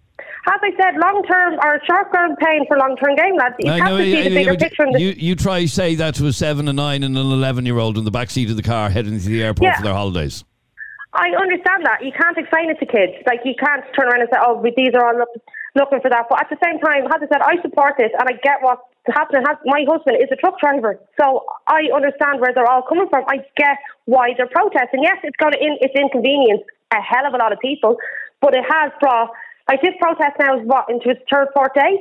As I said, long term or short term pain for long term gain, lads. You I have know, to see yeah, the yeah, bigger but picture. In this. you, you try say that to a seven, a nine, and an eleven-year-old in the back seat of the car heading to the airport Yeah. for their holidays. I understand that. You can't explain it to kids. Like, you can't turn around and say, oh, these are all look, looking for that. But at the same time, as I said, I support this, and I get what's happening. Has, my husband is a truck driver, so I understand where they're all coming from. I get why they're protesting. Yes, it's going to in, it's inconvenienced a hell of a lot of people, but it has brought, like, this protest now is what, into its third, fourth day?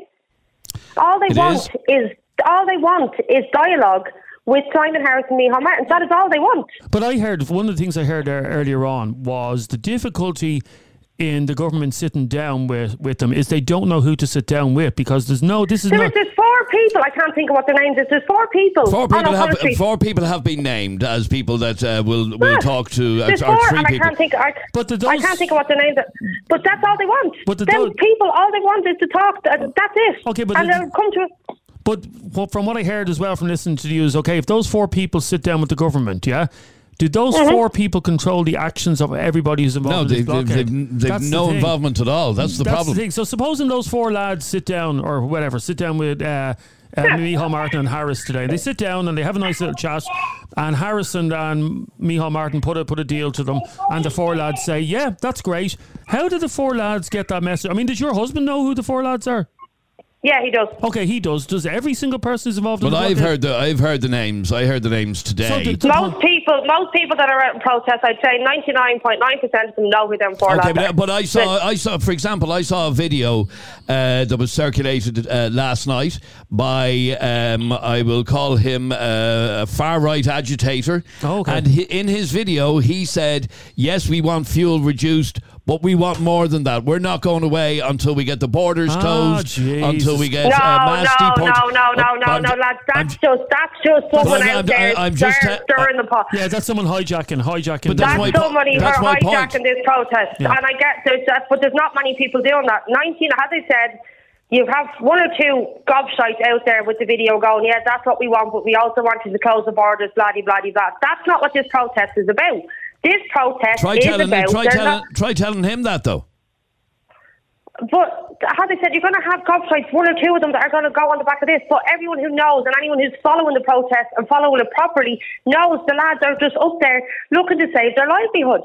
All they It want is. is all they want is dialogue with Simon Harris and Micheál Martins. That is all they want. But I heard, one of the things I heard there earlier on was the difficulty in the government sitting down with, with them is they don't know who to sit down with, because there's no, this is There not... is, there's four people, I can't think of what their names is, there's four people. Four on people have O'Connell four people have been named as people that uh, will will Yeah. talk to. Uh, There's or four, three and I people. can't think. I, But the I those- can't think of what their names are. But that's all they want. But the Them those- people, all they want is to talk. Th- That's it. Okay, but and the- they'll come to it. But what, from what I heard as well from listening to you is, okay, if those four people sit down with the government, yeah, Do those Mhm. four people control the actions of everybody who's involved No, in this they've, they've, blockade? they've, they've That's the no thing. involvement at all. That's the That's problem. the thing. So supposing those four lads sit down or whatever, sit down with uh, uh, Micheál Martin and Harris today. They sit down and they have a nice little chat. And Harris and, and Micheál Martin put a put a deal to them, and the four lads say, "Yeah, that's great." How did the four lads get that message? I mean, does your husband know who the four lads are? Yeah, he does. Okay, he does. Does every single person who's involved in But the I've blockade? heard the I've heard the names. I heard the names today. So the- the- Most people, most people that are out in protest, I'd say ninety-nine point nine percent of them know who them four Okay, lads are. but, but I saw, I saw, for example, I saw a video uh, that was circulated uh, last night by, um, I will call him uh, a far right agitator. Oh, okay. And he, in his video, he said, "Yes, we want fuel reduced, but we want more than that. We're not going away until we get the borders Ah, closed, Jesus. until we get No, uh, mass no, deport." no, no, no, Oh, no, I'm no, ju- lads. I'm That's just that's just someone I'm- out I'm- there I'm just stir- te- stirring the pot. Yeah, that's someone hijacking, hijacking. But the- that's That's my po- somebody that's who my are point. hijacking this protest, Yeah. and I get there's that, but there's not many people doing that. Nineteen, as I said, you have one or two gobshites out there with the video going, "Yeah, that's what we want, but we also wanted to close the borders." Blah blah blah blah. That's not what this protest is about. This protest Try is telling, about. try they're telling, not- try telling him that though. But as I said, you're going to have gobshites, one or two of them that are going to go on the back of this. But everyone who knows and anyone who's following the protest and following it properly knows the lads are just up there looking to save their livelihood.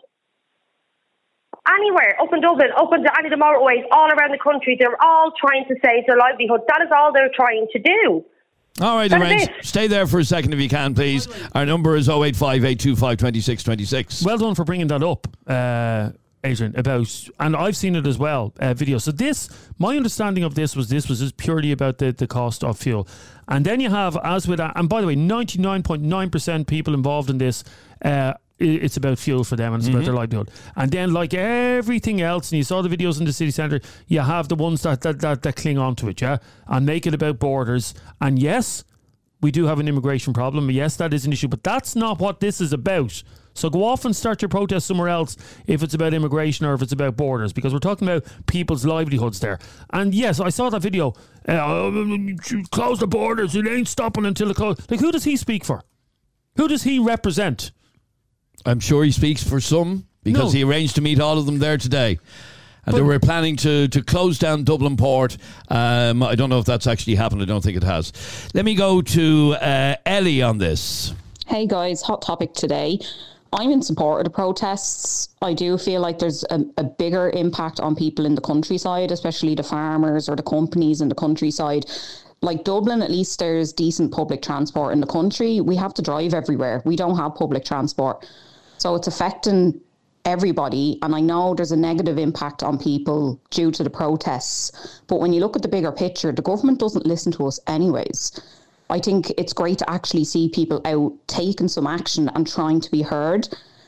Anywhere, up in Dublin, up in any of the motorways, all around the country, they're all trying to save their livelihood. That is all they're trying to do. All right, That's Lorenz, it. stay there for a second if you can, please. Our number is oh eight five eight two five two six two six. Well done for bringing that up, uh, Adrian, about, and I've seen it as well, uh, video. So this, my understanding of this was this was just purely about the, the cost of fuel. And then you have, as with, and by the way, ninety-nine point nine percent people involved in this, uh, it's about fuel for them and it's about their livelihood. And then, like everything else, and you saw the videos in the city centre, you have the ones that, that, that, that cling on to it, yeah, and make it about borders. And yes, we do have an immigration problem. Yes, that is an issue, but that's not what this is about. So go off and start your protest somewhere else if it's about immigration or if it's about borders, because we're talking about people's livelihoods there. And yes, I saw that video. Uh, close the borders. It ain't stopping until it closes. Like, who does he speak for? Who does he represent? I'm sure he speaks for some because No. he arranged to meet all of them there today. And they were planning to, to close down Dublin Port. Um, I don't know if that's actually happened. I don't think it has. Let me go to uh, Ellie on this. Hey guys, hot topic today. I'm in support of the protests. I do feel like there's a, a bigger impact on people in the countryside, especially the farmers or the companies in the countryside. Like Dublin, at least there's decent public transport in the country. We have to drive everywhere. We don't have public transport. So it's affecting everybody. And I know there's a negative impact on people due to the protests. But when you look at the bigger picture, the government doesn't listen to us anyways. I think it's great to actually see people out taking some action and trying to be heard.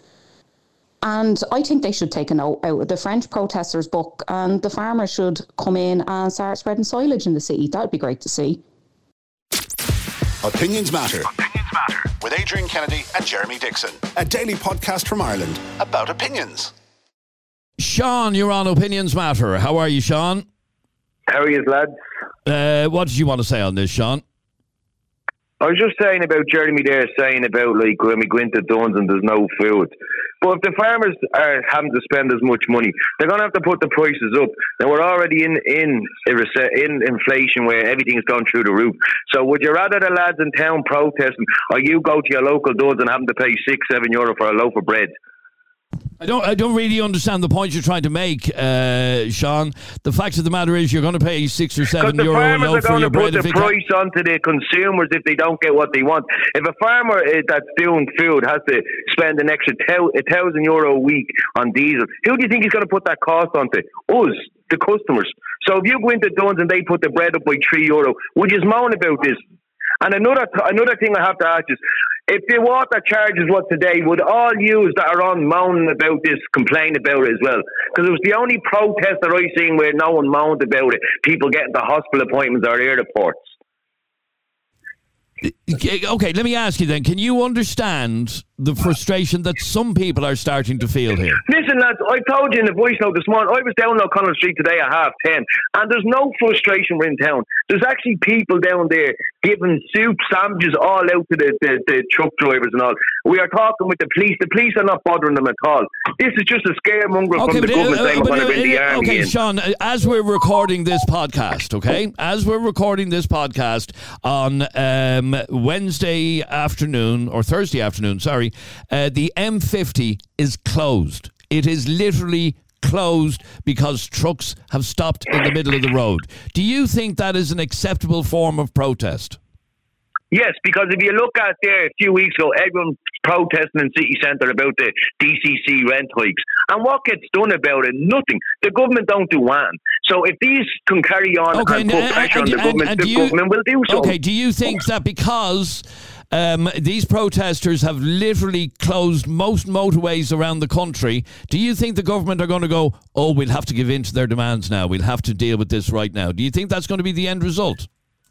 And I think they should take a note out of the French protesters' book, and the farmers should come in and start spreading silage in the city. That would be great to see. Opinions Matter. Opinions Matter. With Adrian Kennedy and Jeremy Dixon. A daily podcast from Ireland about opinions. Sean, you're on Opinions Matter. How are you, Sean? How are you, lads? Uh, what did you want to say on this, Sean? I was just saying about Jeremy there, saying about like when we go into Duns and there's no food. But if the farmers are having to spend as much money, they're going to have to put the prices up. Now we're already in in in inflation where everything's gone through the roof. So would you rather the lads in town protesting, or you go to your local Duns and having to pay six, seven euro for a loaf of bread? I don't. I don't really understand the point you're trying to make, uh, Sean. The fact of the matter is, you're going to pay six or seven the euro a farmers loaf are for going your to put bread. the if it price onto the consumers if they don't get what they want. If a farmer uh, that's doing food has to spend an extra tou- a thousand euro a week on diesel, who do you think he's going to put that cost onto? Us, the customers. So if you go into Duns and they put the bread up by three euro, would you moan about this? And another th- another thing I have to ask is, if the water charges what today, would all yous that are on moaning about this complain about it as well? Because it was the only protest that I've seen where no one moaned about it. People getting to hospital appointments or airports. Okay, let me ask you then. Can you understand the frustration that some people are starting to feel here? Listen, lads, I told you in the voice note this morning, I was down O'Connell Street today at half ten, and there's no frustration in town. There's actually people down there giving soup, sandwiches all out to the, the, the truck drivers and all. We are talking with the police. The police are not bothering them at all. This is just a scaremonger Okay, from the but, government uh, saying but, we're going to uh, bring the uh, army okay, in. Sean, uh, as we're recording this podcast, okay, as we're recording this podcast on um, Wednesday afternoon, or Thursday afternoon, sorry, uh, the M fifty is closed. It is literally closed because trucks have stopped in the middle of the road. Do you think that is an acceptable form of protest? Yes, because if you look at there a few weeks ago, everyone protesting in city centre about the D C C rent hikes. And what gets done about it? Nothing. The government don't do one. So if these can carry on Okay, and and- put pressure and- on the and- government, and the do you- government will do so. Okay, do you think that because um, these protesters have literally closed most motorways around the country, do you think the government are going to go, oh, we'll have to give in to their demands now, we'll have to deal with this right now? Do you think that's going to be the end result?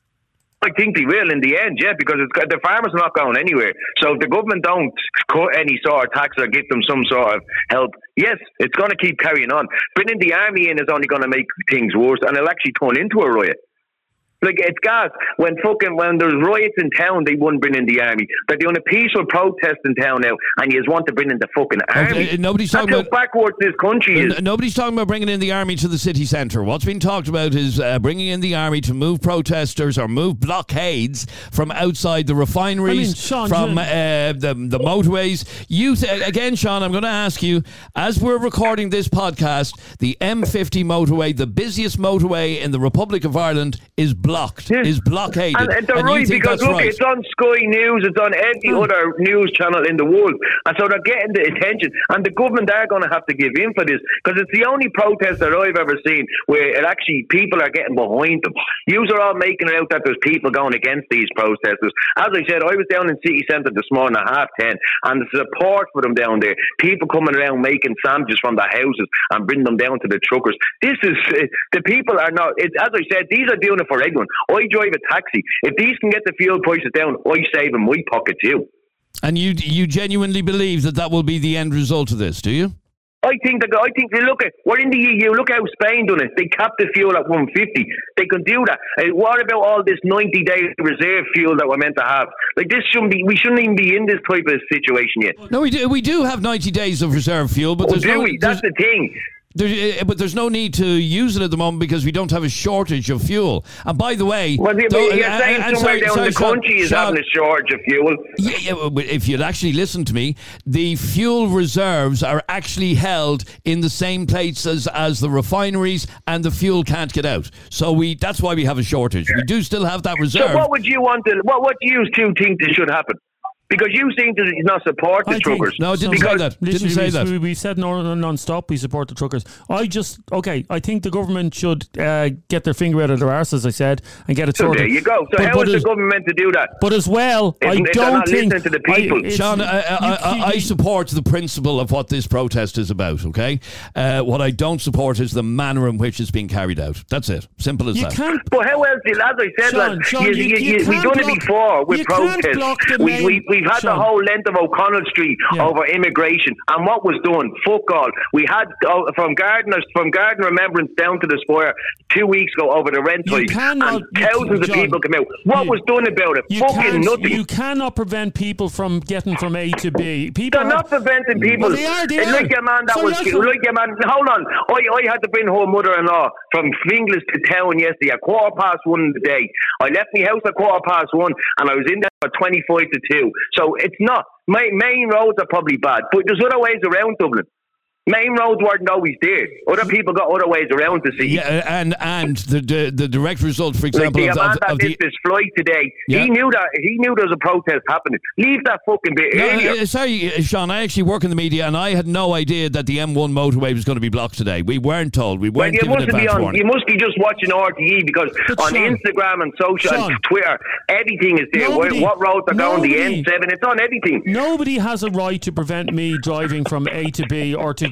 I think they will in the end, yeah, because it's, the farmers are not going anywhere. So if the government don't cut any sort of tax or give them some sort of help, yes, it's going to keep carrying on. Bringing the army in is only going to make things worse, and it'll actually turn into a riot. Like, it's gas. When fucking, when there's riots in town, they wouldn't bring in the army. They're doing a peaceful protest in town now, and you just want to bring in the fucking army. Okay, nobody's That's talking how about- backwards this country is. N- Nobody's talking about bringing in the army to the city centre. What's been talked about is uh, bringing in the army to move protesters or move blockades from outside the refineries, I mean, Sean, from you- uh, the, the motorways. You th- Again, Sean, I'm going to ask you, as we're recording this podcast, the M fifty motorway, the busiest motorway in the Republic of Ireland, is blocked, is blockaded. And, and they're And you right, think because that's look, right? it's on Sky News, it's on every other news channel in the world. And so they're getting the attention. And the government are going to have to give in for this, because it's the only protest that I've ever seen where it actually, people are getting behind them. Yous are all making it out that there's people going against these protesters. As I said, I was down in City Centre this morning at half ten, and the support for them down there, people coming around making sandwiches from their houses and bringing them down to the truckers. This is, uh, the people are not, it, as I said, these are doing it for everyone. I drive a taxi. If these can get the fuel prices down, I save in my pocket too. And you you genuinely believe that that will be the end result of this, do you? I think that I think look at we're in the E U. Look how Spain done it. They capped the fuel at one fifty. They can do that. Uh, what about all this ninety day reserve fuel that we're meant to have? Like, this shouldn't be. We shouldn't even be in this type of situation yet. No, we do. We do have ninety days of reserve fuel, but Oh, there's do no. we? That's the thing. There, uh, but there's no need to use it at the moment because we don't have a shortage of fuel. And by the way, Well, you're though- you're uh, saying uh, somewhere sorry, down sorry, the Sean, country is Sean, having a shortage of fuel. Yeah, yeah, but if you'd actually listen to me, the fuel reserves are actually held in the same places as the refineries, and the fuel can't get out. So we that's why we have a shortage. We do still have that reserve. So what would you want to? What what do you two think that should happen? Because you seem to not support the truckers. No, I didn't because say that. Didn't Literally, say we, that. We, we said non, non-stop we support the truckers. I just, okay, I think the government should uh, get their finger out of their arse, as I said, and get it So sorted. there you go. So But- how but is as- the government meant to do that? But as well, If- I if they're don't not think... listening to the people. I, it's- Sean, I, I, you- I, I support the principle of what this protest is about, okay? Uh, what I don't support is the manner in which it's being carried out. That's it. Simple as You that. can't... But how else, as I said, Sean, lad, Sean, you, you- you, you you, we've can't done block- it before with you can't protests. block the We, main- we, we've had Sean. the whole length of O'Connell Street Yeah. over immigration, and what was done? Fuck all. We had uh, from Gardeners, from Garden Remembrance down to the Square two weeks ago over the rent You hike, cannot- and you- thousands of John, people came out. What you- was done about it? You Fucking can't, nothing. you cannot prevent people from getting from A to B. People They're have- not preventing people. Well, they are, they It's are. like your man that Sorry, was I can- like your man. Hold on, I I had to bring her mother-in-law from Finglas to town yesterday at quarter past one in the day. I left my house at quarter past one, and I was in there at twenty-five to two. So it's not. My main roads are probably bad, but there's other ways around Dublin. Main roads weren't always there. Other people got other ways around to see. Yeah, and and the the, the direct result, for Like example, the of, man of, that of did the. this flight today, Yeah. he knew that he knew there was a protest happening. Leave that fucking bit No, earlier. uh, sorry, uh, Sean. I actually work in the media, and I had no idea that the M one motorway was going to be blocked today. We weren't told. We Well, weren't you given must be advance on. warning. You must be just watching R T E because But on Sean, Instagram and social Sean, and Twitter, everything is there. Nobody- Where, what roads are going? The nobody- N seven. It's on everything. Nobody has a right to prevent me driving from A to B or to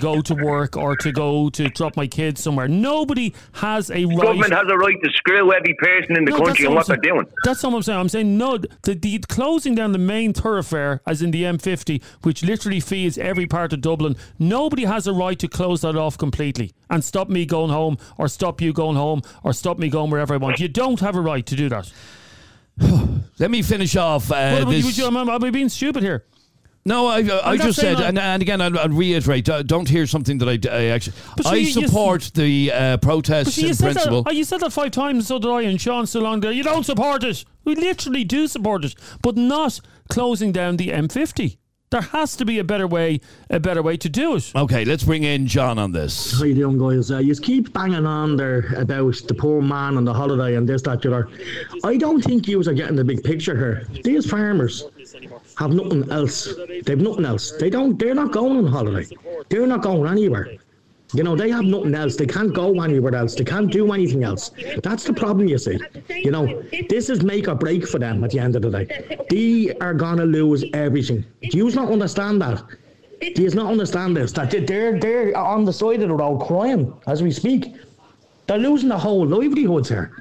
go to work or to go to drop my kids somewhere. Nobody has a right. Government has a right to screw every person in the No, country that's and what I'm they're doing. That's not what I'm saying. I'm saying no. The, the closing down the main thoroughfare, as in the M fifty, which literally feeds every part of Dublin. Nobody has a right to close that off completely and stop me going home, or stop you going home, or stop me going wherever I want. You don't have a right to do that. Let me finish off uh, what, this. You, am, I, am I being stupid here? No, I, I, I just said, that. and, and again, I'll, I'll reiterate, uh, don't hear something that I, I actually... But I see, you- support the uh, protests you in said principle. That, oh, you said that five times, so did I, and Sean's still on there. You don't support it. We literally do support it, but not closing down the M fifty. There has to be a better way, a better way to do it. Okay, let's bring in John on this. How you doing, guys? Uh, you keep banging on there about the poor man on the holiday and this, that, the other. I don't think you are getting the big picture here. These farmers have nothing else. They've nothing else. They don't. They're not going on holiday. They're not going anywhere. You know, they have nothing else. They can't go anywhere else. They can't do anything else. That's the problem, you see. You know, this is make or break for them at the end of the day. They are going to lose everything. Do you not understand that? Do you not understand this? That they're, they're on the side of the road crying as we speak. They're losing their whole livelihoods here.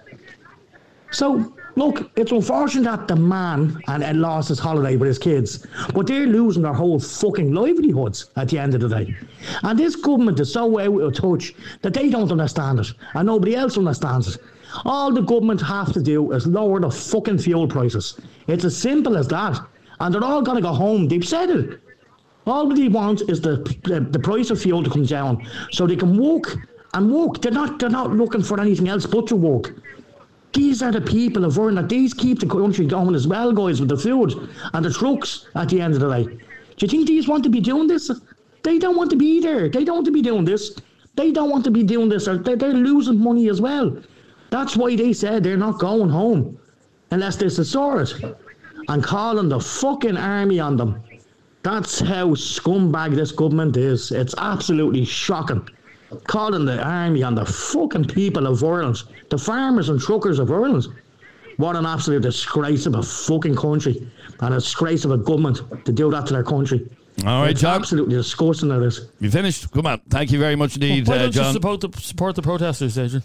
So, look, it's unfortunate that the man and, and lost his holiday with his kids, but they're losing their whole fucking livelihoods at the end of the day. And this government is so out of touch that they don't understand it, and nobody else understands it. All the government have to do is lower the fucking fuel prices. It's as simple as that. And they're all going to go home. They've said it. All that they want is the, the the price of fuel to come down so they can walk and walk. They're not, they're not looking for anything else but to walk. These are the people of Ireland. These keep the country going as well, guys, with the food and the trucks at the end of the day. Do you think these want to be doing this? They don't want to be there. They don't want to be doing this. They don't want to be doing this. They're, they're losing money as well. That's why they said they're not going home unless there's a sword and calling the fucking army on them. That's how scumbag this government is. It's absolutely shocking. Calling the army on the fucking people of Ireland, the farmers and truckers of Ireland. What an absolute disgrace of a fucking country and a disgrace of a government to do that to their country. All right, it's John. Absolutely disgusting it is. You finished? Come on. Thank you very much indeed, Why uh, don't John. you support the, support the protesters, Adrian?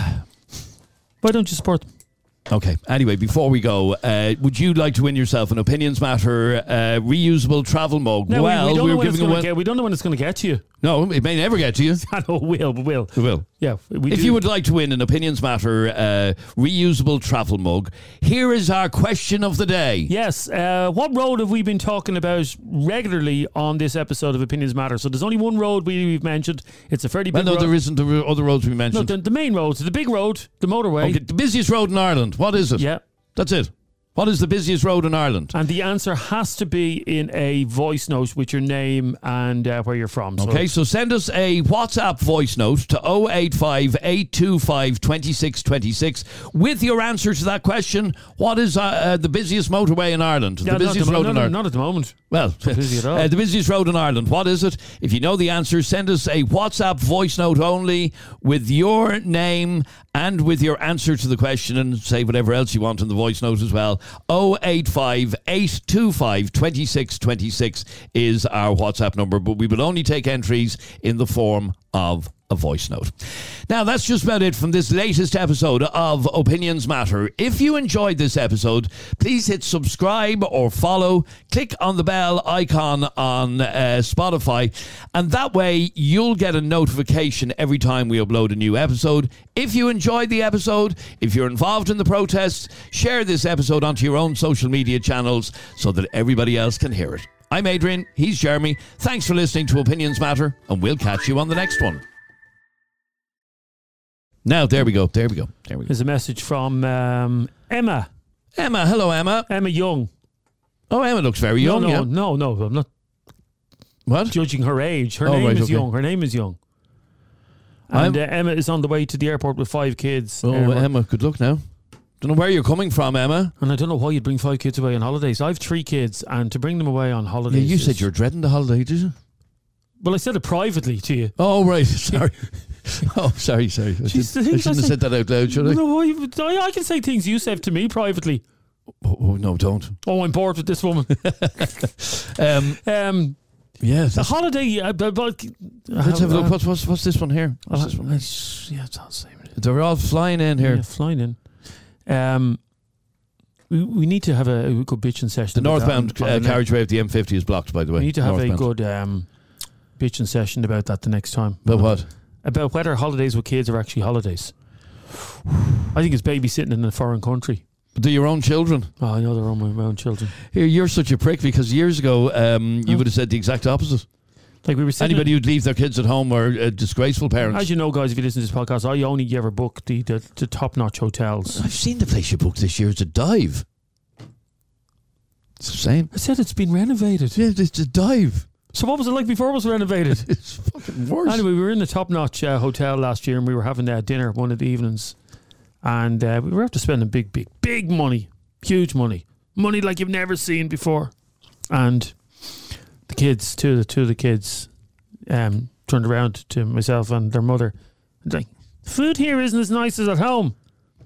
Why don't you support them? Okay. Anyway, before we go, uh, would you like to win yourself an Opinions Matter uh, reusable travel mug? No, well, we, we, don't we know were when it's giving gonna away. get, we don't know when it's going to get to you. No, it may never get to you. I know it will, but will. It will. Yeah. We if do. you would like to win an Opinions Matter uh, reusable travel mug, here is our question of the day. Yes. Uh, what road have we been talking about regularly on this episode of Opinions Matter? So there's only one road we, we've mentioned. It's a fairly big Well, no, road. there isn't the ro- other roads we No, mentioned. the, the main road, the big road, the motorway. Okay, the busiest road in Ireland. What is it? Yeah. That's it. What is the busiest road in Ireland? And the answer has to be in a voice note with your name and uh, where you're from. So Okay, so send us a WhatsApp voice note to oh eight five, eight two five, two six two six with your answer to that question. What is uh, uh, the busiest motorway in Ireland? Yeah, the busiest not, road no, in no, Ireland? not at the moment. Well, Not busy at all. uh, the busiest road in Ireland. What is it? If you know the answer, send us a WhatsApp voice note only with your name and with your answer to the question, and say whatever else you want in the voice note as well. oh eight five, eight two five, two six two six is our WhatsApp number, but we will only take entries in the form of a voice note. Now, that's just about it from this latest episode of Opinions Matter. If you enjoyed this episode, please hit subscribe or follow. Click on the bell icon on uh, Spotify, and that way you'll get a notification every time we upload a new episode. If you enjoyed the episode, if you're involved in the protests, share this episode onto your own social media channels so that everybody else can hear it. I'm Adrian, he's Jeremy. Thanks for listening to Opinions Matter, and we'll catch you on the next one. Now, there we go, there we go, there we go. There's a message from um, Emma. Emma, hello, Emma. Emma Young. Oh, Emma looks very young, no, no, yeah. no, no, I'm not what? judging her age. Her Oh, name right, is okay. Young. Her name is Young. And uh, I'm- Emma is on the way to the airport with five kids. Oh, Uh, Emma, good luck now. Don't know where you're coming from, Emma. And I don't know why you'd bring five kids away on holidays. I have three kids, and to bring them away on Yeah, holidays. you is- said you're dreading the holiday, did you? Well, I said it privately to you. Oh, right, sorry. oh, sorry, sorry. I, Jeez, should, the I things shouldn't I have say- said that out loud, should I? No, why- I, I can say things you said to me privately. Oh, oh, no, don't. Oh, I'm bored with this woman. um, um, yeah, the holiday, uh, but, but Let's have a look. What's, what's, what's this one here? What's this one? Yeah, it's all the same. They're all flying in here. Yeah, flying in. Um, we, we need to have a, a good bitching session. The about northbound that on- on uh, the next- carriageway of the M fifty is blocked, by the way. We need to have northbound. a good um, bitching session about that the next time. About what? About whether holidays with kids are actually holidays. I think it's babysitting in a foreign country. They're your own children. Oh, I know they're own, my own children. Here, you're such a prick because years ago um, you would have said the exact opposite. Like we were sitting Anybody who'd leave their kids at home are uh, disgraceful parents. As you know, guys, if you listen to this podcast, I only ever book the, the, the top-notch hotels. I've seen the place you booked this year. It's a dive. It's the same. I said it's been renovated. Yeah, it's a dive. So what was it like before it was renovated? It's fucking worse. Anyway, we were in the top-notch uh, hotel last year and we were having uh, dinner one of the evenings. And uh, we were after spending big, big, big money. Huge money. Money like you've never seen before. And the kids, two of the, two of the kids um, turned around to myself and their mother. And like, food here isn't as nice as at home.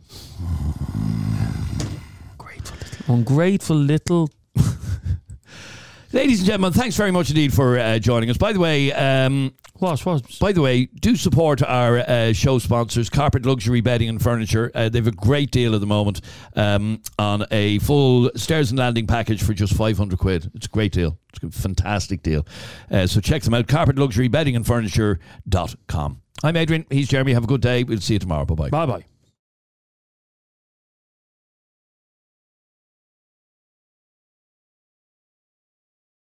Ungrateful little. Ungrateful little. Ladies and gentlemen, thanks very much indeed for uh, joining us. By the way, um, what, what? By the way, do support our uh, show sponsors, Carpet Luxury Bedding and Furniture. Uh, they have a great deal at the moment um, on a full stairs and landing package for just five hundred quid. It's a great deal. It's a fantastic deal. Uh, so check them out, carpet luxury bedding and furniture dot com. I'm Adrian. He's Jeremy. Have a good day. We'll see you tomorrow. Bye bye. Bye bye.